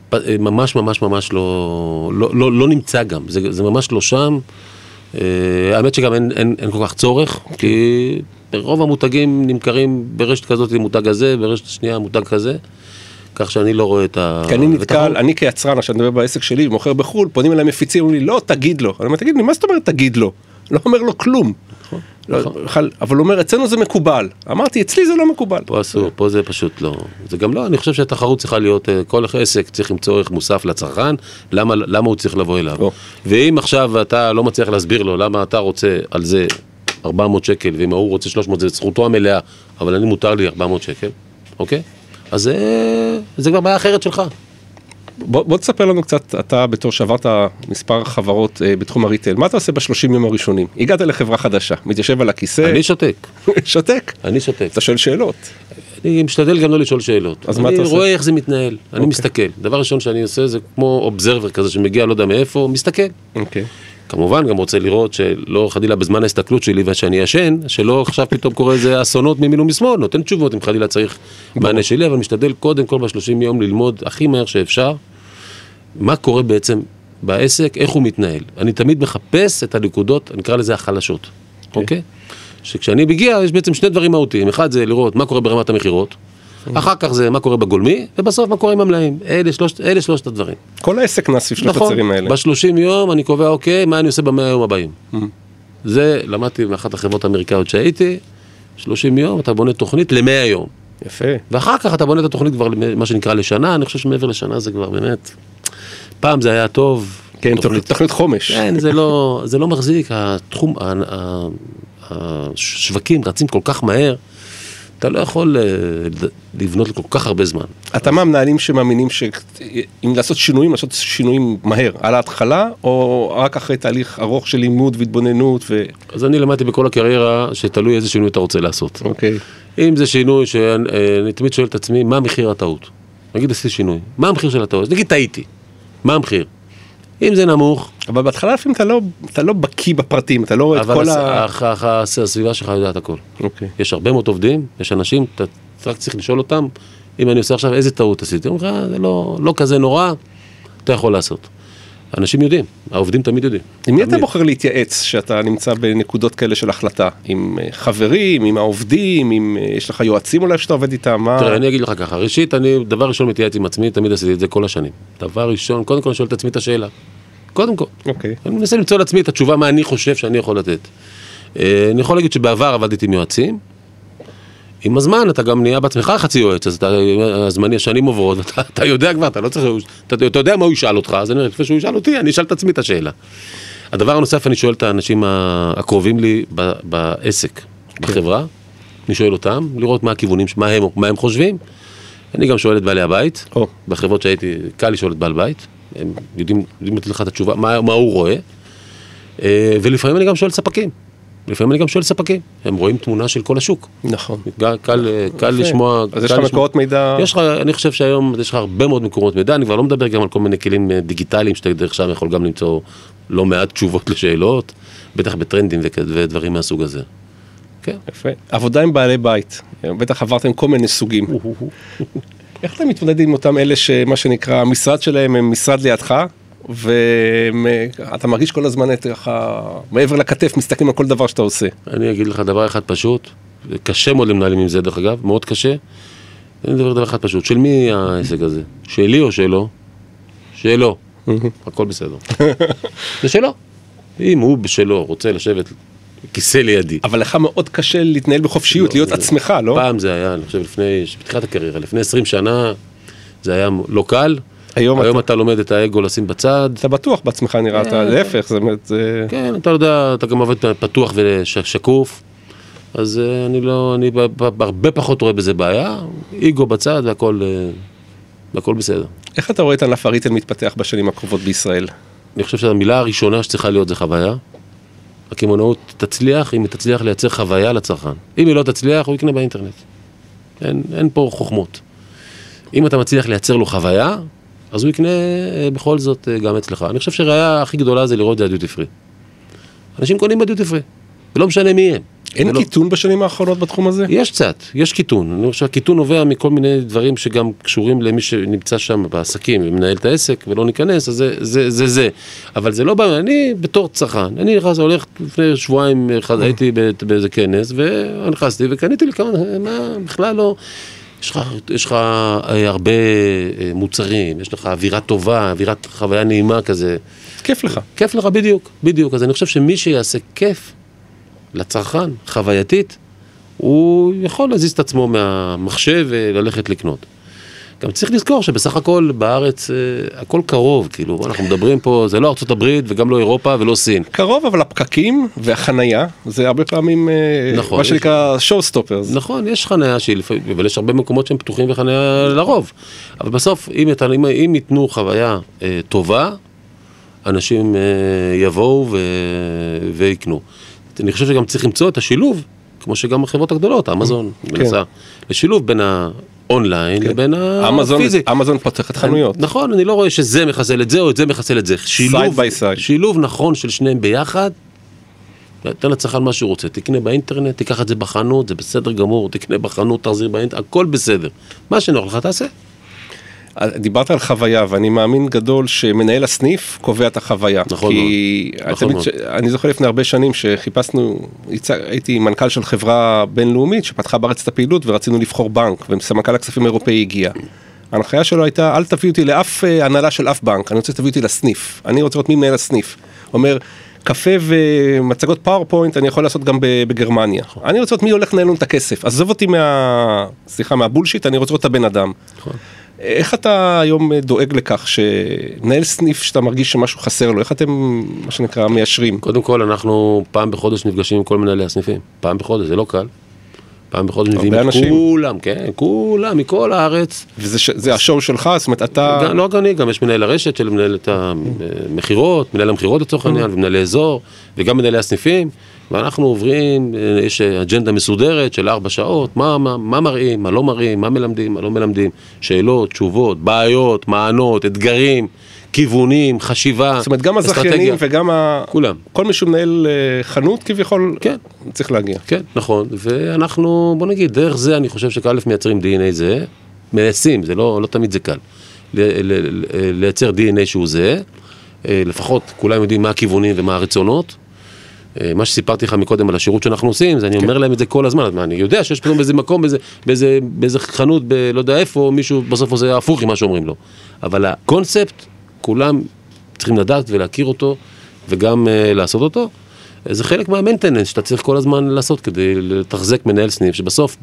ממש ממש ממש לא נמצא גם, זה ממש לא שם. האמת שגם אין כל כך צורך, כי רוב המותגים נמכרים ברשת כזאת מותג הזה, ברשת שנייה מותג כזה, כך שאני לא רואה את ה... כי אני נתקל, אני כיצרן, שאני מדבר בעסק שלי, מוכר בחול, פונים אליי מפיצים, אומרים לי, לא, תגיד לו. אני אומר, תגיד לי, מה זאת אומרת תגיד לו? לא אומר לו כלום. אבל הוא אומר, אצלנו זה מקובל. אמרתי, אצלי זה לא מקובל. פה זה פשוט לא. זה גם לא, אני חושב שהתחרות צריכה להיות, כל עסק צריך למצוא ערך מוסף לצרכן, למה הוא צריך לבוא אליו. ואם עכשיו אתה לא מצליח להסביר לו, למה אתה רוצה על זה 400 שקל, ואם הוא רוצה 300, זה זכותו המלאה, אבל אני מותר לי 400 שקל, אוקיי? אז זה כבר בעיה אחרת שלך. בוא תספר לנו קצת, אתה בתור שעברת מספר חברות בתחום הריטייל, מה אתה עושה ב30 יום הראשונים? הגעת לחברה חדשה, מתיישב על הכיסא. אני שותק. שותק? אני שותק. אתה שואל שאלות. אני משתדל גם לא לשאול שאלות. אז מה אתה עושה? אני רואה איך זה מתנהל, אני מסתכל. דבר ראשון שאני עושה זה כמו אובזרבר כזה שמגיע לא יודע מאיפה, מסתכל. אוקיי. כמובן גם רוצה לראות שלא חדילה בזמן ההסתכלות שלי ושאני ישן, שלא עכשיו פתאום קורה איזה אסונות מימין ומשמאל, נותן תשובות אם חדילה צריך מענה שלי, אבל משתדל קודם כל ב30 יום ללמוד הכי מהר שאפשר, מה קורה בעצם בעסק, איך הוא מתנהל. אני תמיד מחפש את הנקודות, אני אקרא לזה החלשות, אוקיי? שכשאני מגיע, יש בעצם שני דברים מהותיים. אחד זה לראות מה קורה ברמת המחירות, אחר כך זה מה קורה בגולמי, ובסוף מה קורה עם המלאים. אלה שלושת הדברים. כל העסק נעשה שלושת הצירים האלה. ב30 יום אני קובע, אוקיי, מה אני עושה ב100 יום הבאים. זה למדתי מאחת החברות האמריקאיות שהייתי, 30 יום אתה בונה תוכנית ל100 יום. יפה. ואחר כך אתה בונה את התוכנית כבר מה שנקרא לשנה, אני חושב שמעבר לשנה זה כבר באמת, פעם זה היה טוב. כן, תוכנית חומש. כן, זה לא מחזיק, התחום, השווקים רצים כל כך מהר, אתה לא יכול לבנות לכל כך הרבה זמן. אתה מהמנהלים שמאמינים שאם לעשות שינויים מהר, על ההתחלה, או רק אחרי תהליך ארוך של לימוד והתבוננות אז אני למדתי בכל הקריירה שתלוי איזה שינוי אתה רוצה לעשות. אוקיי. אם זה שינוי שאני תמיד שואל את עצמי, מה מחיר הטעות? נגיד עשיתי שינוי, מה המחיר של הטעות? נגיד טעיתי, מה המחיר? אם זה נמוך... אבל בהתחלה לפעמים אתה לא בקיא בפרטים, אתה לא רואה את כל אבל הסביבה שלך יודעת הכל. אוקיי. יש הרבה מאוד עובדים, יש אנשים, אתה רק צריך לשאול אותם, אם אני עושה עכשיו איזה טעות עשיתי, זה לא כזה נורא, אתה יכול לעשות. אנשים יודעים, העובדים תמיד יודעים. עם מי אתה בוחר להתייעץ שאתה נמצא בנקודות כאלה של החלטה? עם חברים, עם העובדים, עם יש לך יועצים אולי שאתה עובד איתם? תראה, אני אגיד לך ככה, ראשית, אני דבר ראשון מתייעץ עם עצמי, תמיד עשיתי את זה כל השנים. דבר ראשון, קודם כל אני שואל את עצמי את השאלה. קודם כל. אוקיי. אני מנסה למצוא לעצמי את התשובה מה אני חושב שאני יכול לתת. אני יכול להגיד שבעבר עבדתי עם יועצים, עם הזמן אתה גם נהיה בעצמך חצי יועץ, אז הזמני השנים עוברות, אתה יודע כבר, אתה לא צריך, אתה יודע מה הוא ישאל אותך, אז אני אומר, לפני שהוא ישאל אותי, אני אשאל את עצמי את השאלה. הדבר הנוסף, אני שואל את האנשים הקרובים לי בעסק, בחברה, אני שואל אותם, לראות מה הכיוונים, מה הם חושבים. אני גם שואל את בעלי הבית, בחברות שהייתי, קל לשאול את בעל בית, הם יודעים לתת לך את התשובה, מה הוא רואה, ולפעמים אני גם שואל ספקים. לפעמים אני גם שואל ספקים, הם רואים תמונה של כל השוק. נכון. קל לשמוע... אז יש לך מקורות מידע... אני חושב שהיום יש לך הרבה מאוד מקורות מידע, אני כבר לא מדבר גם על כל מיני כלים דיגיטליים, שאתה דרך שם יכול גם למצוא לא מעט תשובות לשאלות, בטח בטרנדים ודברים מהסוג הזה. כן. יפה. עבודה עם בעלי בית, בטח עברתם כל מיני סוגים. איך אתה מתמודד עם אותם אלה שמה שנקרא, המשרד שלהם הם משרד לידך, ואתה מרגיש כל הזמן מעבר לכתף, מסתכלים על כל דבר שאתה עושה. אני אגיד לך דבר אחד פשוט, קשה מאוד למנהלים עם זה דרך אגב, מאוד קשה. אני מדבר דבר אחד פשוט, של מי העסק הזה? שלי או שלו? שלו. הכל בסדר. זה שלו. אם הוא בשלו רוצה לשבת כיסא לידי. אבל לך מאוד קשה להתנהל בחופשיות, להיות עצמך, לא? פעם זה היה, אני חושב, בתחילת הקריירה, לפני 20 שנה, זה היה לא קל. היום אתה לומד את האגו לשים בצד. אתה בטוח בעצמך נראה, אתה להפך, זה באמת... כן, אתה יודע, אתה גם עובד פתוח ושקוף, אז אני הרבה פחות רואה בזה בעיה, אגו בצד והכל בסדר. איך אתה רואה את ענף הריטייל מתפתח בשנים הקרובות בישראל? אני חושב שהמילה הראשונה שצריכה להיות זה חוויה. הקמעונאות תצליח אם היא תצליח לייצר חוויה לצרכן. אם היא לא תצליח, הוא יקנה באינטרנט. אין פה חוכמות. אם אתה מצליח לייצר לו חוויה, אז הוא יקנה בכל זאת גם אצלך. אני חושב שהראיה הכי גדולה זה לראות זה הדיוטי פרי. אנשים קונים בדיוטי פרי, ולא משנה מי הם. אין קיטון בשנים האחרונות בתחום הזה? יש קצת, יש קיטון. אני חושב שהקיטון נובע מכל מיני דברים שגם קשורים למי שנמצא שם בעסקים ומנהל את העסק ולא ניכנס, אז זה. אבל זה לא בא, אני בתור צרכן, אני הולך לפני שבועיים, הייתי באיזה כנס, ונכנסתי וקניתי לי כמה, מה, בכלל לא, יש לך הרבה מוצרים, יש לך אווירה טובה, אווירת חוויה נעימה כזה. כיף לך. כיף לך, בדיוק. אז אני חושב שמי שיעשה כיף לצרכן, חווייתית, הוא יכול להזיז את עצמו מהמחשב וללכת לקנות. גם צריך לזכור שבסך הכל בארץ הכל קרוב, כאילו, אנחנו מדברים פה, זה לא ארצות הברית וגם לא אירופה ולא סין. קרוב, אבל הפקקים והחנייה, זה הרבה פעמים, נכון, מה שנקרא show stoppers. נכון, יש חנייה אבל יש הרבה מקומות שהם פתוחים וחנייה לרוב. אבל בסוף, אם ייתנו חוויה טובה, אנשים יבואו ויקנו. אני חושב שגם צריך למצוא את השילוב, כמו שגם החברות הגדולות, אמזון, מנסה, לשילוב בין האונליין לבין הפיזי. אמזון פותחת חנויות. נכון, אני לא רואה שזה מחסל את זה או את זה מחסל את זה. שילוב נכון של שניהם ביחד, תן לצרכן מה שהוא רוצה, תקנה באינטרנט, תיקח את זה בחנות, זה בסדר גמור, תקנה בחנות, תחזיר באינטרנט, הכל בסדר. מה שנוח לך תעשה. דיברת על חוויה, ואני מאמין גדול שמנהל הסניף קובע את החוויה. נכון מאוד. אני זוכר לפני הרבה שנים שחיפשנו, הייתי מנכ"ל של חברה בינלאומית שפתחה בארץ את הפעילות ורצינו לבחור בנק, וסמנכ"ל הכספים האירופאי הגיע. ההנחיה שלו הייתה, אל תביא אותי לאף הנהלה של אף בנק, אני רוצה שתביא אותי לסניף. אני רוצה לראות מי מנהל הסניף. אומר, קפה ומצגות פאורפוינט אני יכול לעשות גם בגרמניה. אני רוצה לראות מי הולך לנהל לנו את הכסף. עזוב אותי מהבולשיט, אני רוצה לראות את הבן אדם. איך אתה היום דואג לכך שנהל סניף שאתה מרגיש שמשהו חסר לו? איך אתם, מה שנקרא, מיישרים? קודם כל, אנחנו פעם בחודש נפגשים עם כל מנהלי הסניפים. פעם בחודש, זה לא קל. פעם בחודש מביאים את כולם, כן, כולם, מכל הארץ. וזה השואו שלך? זאת אומרת, אתה... לא רק אני, גם יש מנהל הרשת של מנהל את המחירות, מנהל המחירות לצורך העניין, ומנהלי אזור, וגם מנהלי הסניפים. ואנחנו עוברים, יש אג'נדה מסודרת של 4 שעות, מה מראים, מה לא מראים, מה מלמדים, מה לא מלמדים, שאלות, תשובות, בעיות, מענות, אתגרים, כיוונים, חשיבה, זאת אומרת, גם הזכיינים וגם כולם. כל מי שמנהל חנות כביכול, כן. צריך להגיע. כן, נכון, ואנחנו, בוא נגיד, דרך זה אני חושב שכאלף מייצרים DNA זה, מנסים, זה לא תמיד זה קל, לייצר DNA שהוא זה, לפחות כולם יודעים מה הכיוונים ומה הרצונות, מה שסיפרתי לך מקודם על השירות שאנחנו עושים, אני אומר להם את זה כל הזמן, אני יודע שיש פתאום באיזה מקום, באיזה חנות, לא יודע איפה, מישהו בסוף עושה הפוך עם מה שאומרים לו. אבל הקונספט, כולם צריכים לדעת ולהכיר אותו, וגם לעשות אותו. זה חלק מהמנטננס שאתה צריך כל הזמן לעשות, כדי לתחזק מנהל סניף, שבסוף,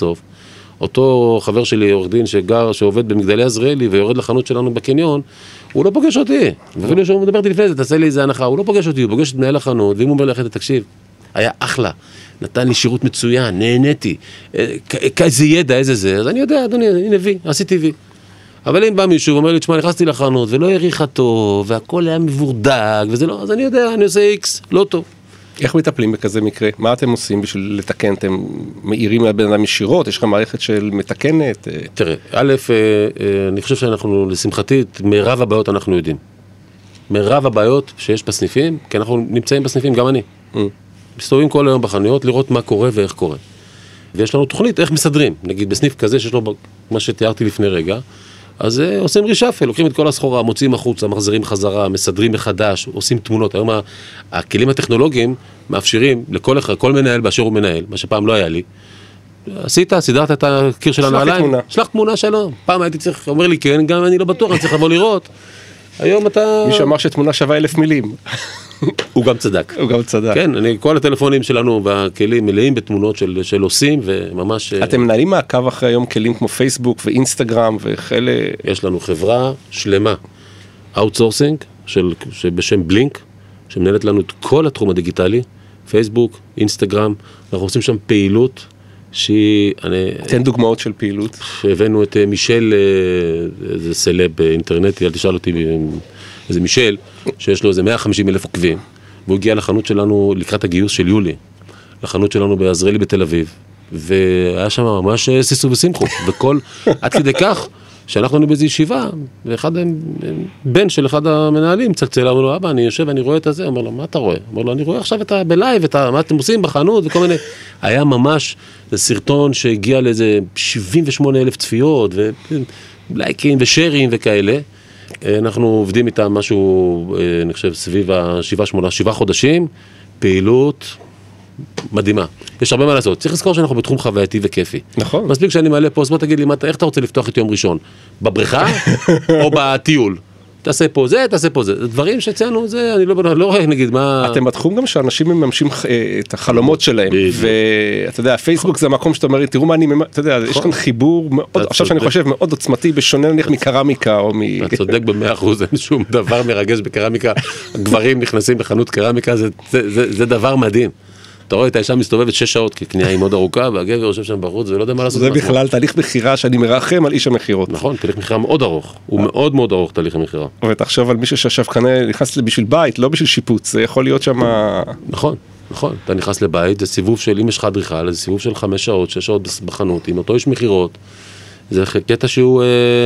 אותו חבר שלי, עורך דין שעובד במגדלי עזריאלי, ויורד לחנות שלנו בקניון, הוא לא פוגש אותי. ואפילו שהוא מדבר איתי לפני זה, תעשה לי איזה הנחה, הוא לא פוגש אותי, הוא פוגש את מנהל החנות, ואם הוא אומר לך, תקשיב, היה אחלה, נתן לי שירות מצוין, נהניתי, איזה ידע, איזה זה, אז אני יודע, אדוני, אני נביא, עשיתי וי. אבל אם בא מישהו ואומר לי, תשמע, נכנסתי לחנות, ולא העריך טוב, והכל היה מבורדק, וזה לא, אז אני יודע, אני עושה איקס, לא טוב. איך מטפלים בכזה מקרה? מה אתם עושים בשביל לתקן? אתם מאירים לבן אדם ישירות? יש לך מערכת של מתקנת? תראה, א', אני חושב שאנחנו, לשמחתי, מרב הבעיות אנחנו יודעים. מרב הבעיות שיש בסניפים, כי אנחנו נמצאים בסניפים, גם אני. מסתובבים כל היום בחנויות, לראות מה קורה ואיך קורה. ויש לנו תוכנית איך מסדרים. נגיד, בסניף כזה שיש לו, מה שתיארתי לפני רגע, אז עושים רישאפל, לוקחים את כל הסחורה, מוציאים החוצה, מחזירים חזרה, מסדרים מחדש, עושים תמונות. היום הכלים הטכנולוגיים מאפשרים לכל מנהל באשר הוא מנהל, מה שפעם לא היה לי. סידרת את הקיר של הנעליים, שלח תמונה שלו. פעם הייתי צריך, אומר לי כן, גם אני לא בטוח, אני צריך לבוא לראות. היום אתה... מי שאמר שתמונה שווה 1,000 מילים. הוא גם צדק. כן, כל הטלפונים שלנו בכלים מלאים בתמונות של עושים, וממש... אתם מנהלים מעקב אחרי היום כלים כמו פייסבוק ואינסטגרם וכאלה? יש לנו חברה שלמה, אאוטסורסינג, שבשם בלינק, שמנהלת לנו את כל התחום הדיגיטלי, פייסבוק, אינסטגרם, אנחנו עושים שם פעילות שהיא... תן דוגמאות של פעילות. שהבאנו את מישל, איזה סלב אינטרנטי, אל תשאל אותי... איזה מישל, שיש לו איזה 150,000 עוקבים, והוא הגיע לחנות שלנו לקראת הגיוס של יולי, לחנות שלנו בעזריאלי בתל אביב, והיה שם ממש סיסו ושמחו, עד כדי כך שאנחנו היינו באיזו ישיבה, בן של אחד המנהלים צלצל, אמר לו, אבא, אני יושב ואני רואה את הזה, אומר לו, מה אתה רואה? אמר לו, אני רואה עכשיו את בלייב, מה אתם עושים בחנות וכל מיני, היה ממש סרטון שהגיע לאיזה 78,000 צפיות, ולייקים ושרים וכאלה, אנחנו עובדים איתם משהו, אני חושב, סביב 7 חודשים, פעילות מדהימה. יש הרבה מה לעשות. צריך לזכור שאנחנו בתחום חווייתי וכיפי. נכון. מספיק שאני מעלה פוסט, בוא תגיד לי, איך אתה רוצה לפתוח את יום ראשון? בבריכה או בטיול? תעשה פה זה, תעשה פה זה. דברים שאצלנו זה, אני לא רואה, נגיד, מה... אתם בתחום גם שאנשים מממשים את החלומות שלהם, ואתה יודע, פייסבוק זה המקום שאתה אומר, תראו מה אני, אתה יודע, יש כאן חיבור מאוד, עכשיו שאני חושב, מאוד עוצמתי, בשונה נניח מקרמיקה, או מ... אתה צודק ב100%, אין שום דבר מרגש בקרמיקה, גברים נכנסים בחנות קרמיקה, זה דבר מדהים. אתה רואה את האישה מסתובבת 6 שעות, כי קנייה היא מאוד ארוכה, והגבר יושב שם בחוץ, ולא יודע מה לעשות. זה בכלל תהליך בחירה שאני מרחם על איש המחירות. נכון, תהליך מחירה מאוד ארוך. הוא מאוד מאוד ארוך, תהליך המחירה. ותחשוב על מישהו שישב כאן, נכנס בשביל בית, לא בשביל שיפוץ, זה יכול להיות שם... נכון, נכון. אתה נכנס לבית, זה סיבוב של, אם יש לך אדריכל, זה סיבוב של 5 שעות, 6 שעות בחנות, עם אותו איש מחירות. זה קטע שהוא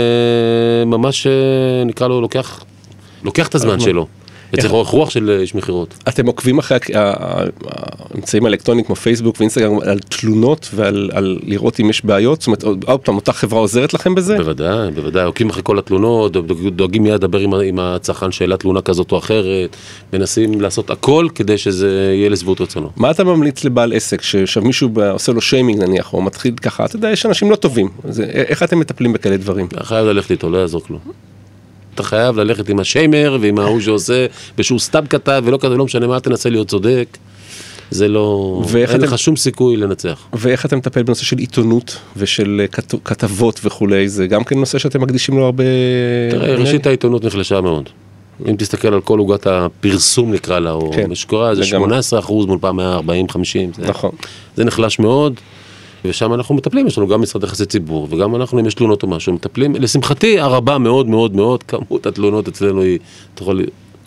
ממש, נקרא לו, לוקח את הזמן שלו. צריך רוח של איש מחירות. אתם עוקבים אחרי האמצעים האלקטרוניים כמו פייסבוק ואינסטגרם על תלונות ועל לראות אם יש בעיות? זאת אומרת, אותה חברה עוזרת לכם בזה? בוודאי, בוודאי. עוקבים אחרי כל התלונות, דואגים מיד לדבר עם הצרכן שאלה תלונה כזאת או אחרת, מנסים לעשות הכל כדי שזה יהיה לשביעות רצונו. מה אתה ממליץ לבעל עסק שמישהו עושה לו שיימינג נניח, או מתחיל ככה, אתה יודע, יש אנשים לא טובים. איך אתם מטפלים בכאלה דברים? אתה חייב ללכת איתו, לא יעזור כלום. אתה חייב ללכת עם השיימר ועם ההוא שעושה, ושהוא סתם כתב ולא כתב, לא משנה מה, תנסה להיות צודק. זה לא... אין לך שום סיכוי לנצח. ואיך אתם מטפל בנושא של עיתונות ושל כתבות וכולי? זה גם כן נושא שאתם מקדישים לו הרבה... תראה, ראשית העיתונות נחלשה מאוד. אם תסתכל על כל עוגת הפרסום נקרא לה, או משקורה, זה 18% מול פעם 40, 50. נכון. זה נחלש מאוד. ושם אנחנו מטפלים, יש לנו גם משרד יחסי ציבור, וגם אנחנו, אם יש תלונות או משהו, מטפלים. לשמחתי, הרבה מאוד מאוד מאוד, כמות התלונות אצלנו היא, אתה יכול...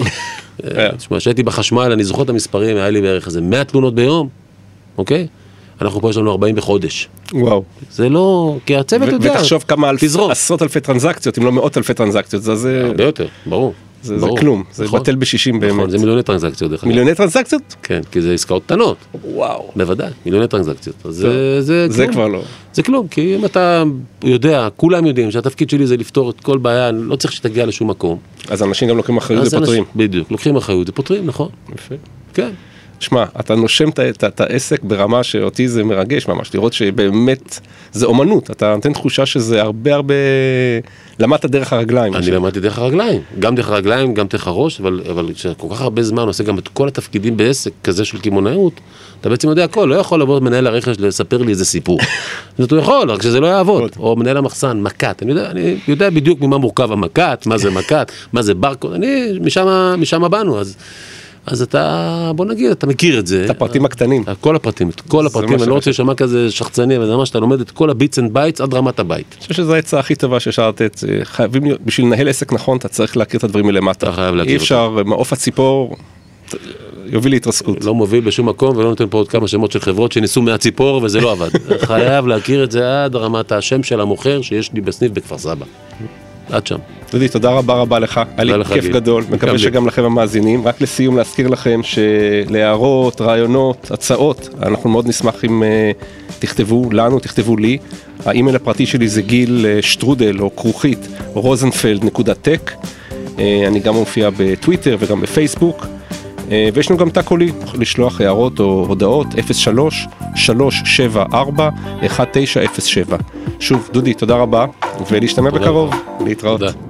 תשמע, שהייתי בחשמל, אני זוכר את המספרים, היה לי בערך איזה 100 תלונות ביום, אוקיי? אנחנו פה יש לנו 40 בחודש. וואו. זה לא... כי הצוות יודע... ותחשוב כמה עשרות אלפי טרנזקציות, אם לא מאות אלפי טרנזקציות, זה... הרבה יותר, ברור. זה כלום, זה בטל ב-60 באמת. נכון, זה מיליוני טרנזקציות. מיליוני טרנזקציות? כן, כי זה עסקאות קטנות. וואו. בוודאי, מיליוני טרנזקציות. זה כבר לא. זה כלום, כי אם אתה יודע, כולם יודעים שהתפקיד שלי זה לפתור את כל בעיה, לא צריך שתגיע לשום מקום. אז אנשים גם לוקחים אחריות ופותרים. בדיוק, לוקחים אחריות ופותרים, נכון. יפה. כן. שמע, אתה נושם את העסק ברמה שאותי זה מרגש ממש, לראות שבאמת זה אומנות, אתה נותן תחושה שזה הרבה למדת דרך הרגליים. אני למדתי דרך הרגליים, גם דרך הרגליים, גם דרך הראש, אבל כשכל כך הרבה זמן עושה גם את כל התפקידים בעסק כזה של קמעונאות, אתה בעצם יודע הכל, לא יכול לבוא מנהל הרכש לספר לי איזה סיפור. זאת הוא יכול, רק שזה לא יעבוד. או מנהל המחסן, מקת, אני יודע בדיוק ממה מורכב המקת, מה זה מקת, מה זה ברקוד, משם באנו, אז אתה, בוא נגיד, אתה מכיר את זה. את הפרטים הקטנים. כל הפרטים, אני לא רוצה לשמע כזה שחצני, אבל זה ממש, אתה לומד את כל הביטס אנד בייטס עד רמת הבית. אני חושב שזו העצה הכי טובה שאפשר לתת. חייבים, בשביל לנהל עסק נכון, אתה צריך להכיר את הדברים מלמטה. אתה חייב להכיר אי אפשר, מעוף הציפור, יוביל להתרסקות. לא מוביל בשום מקום, ולא נותן פה עוד כמה שמות של חברות שניסו מהציפור, וזה לא עבד. חייב להכיר את זה עד רמת השם של המוכר שיש לי בסניף בכפר סבא. עד שם. דודי, תודה רבה לך, היה לי כיף גדול, מקווה שגם לכם המאזינים. רק לסיום להזכיר לכם שלהערות, רעיונות, הצעות, אנחנו מאוד נשמח אם תכתבו לנו, תכתבו לי. האימייל הפרטי שלי זה גיל שטרודל או כרוכית rosenfeld.tech. אני גם מופיע בטוויטר וגם בפייסבוק. ויש לנו גם תא קולי, לשלוח הערות או הודעות 03-374-1907. שוב, דודי, תודה רבה, ולהשתמע בקרוב, להתראות.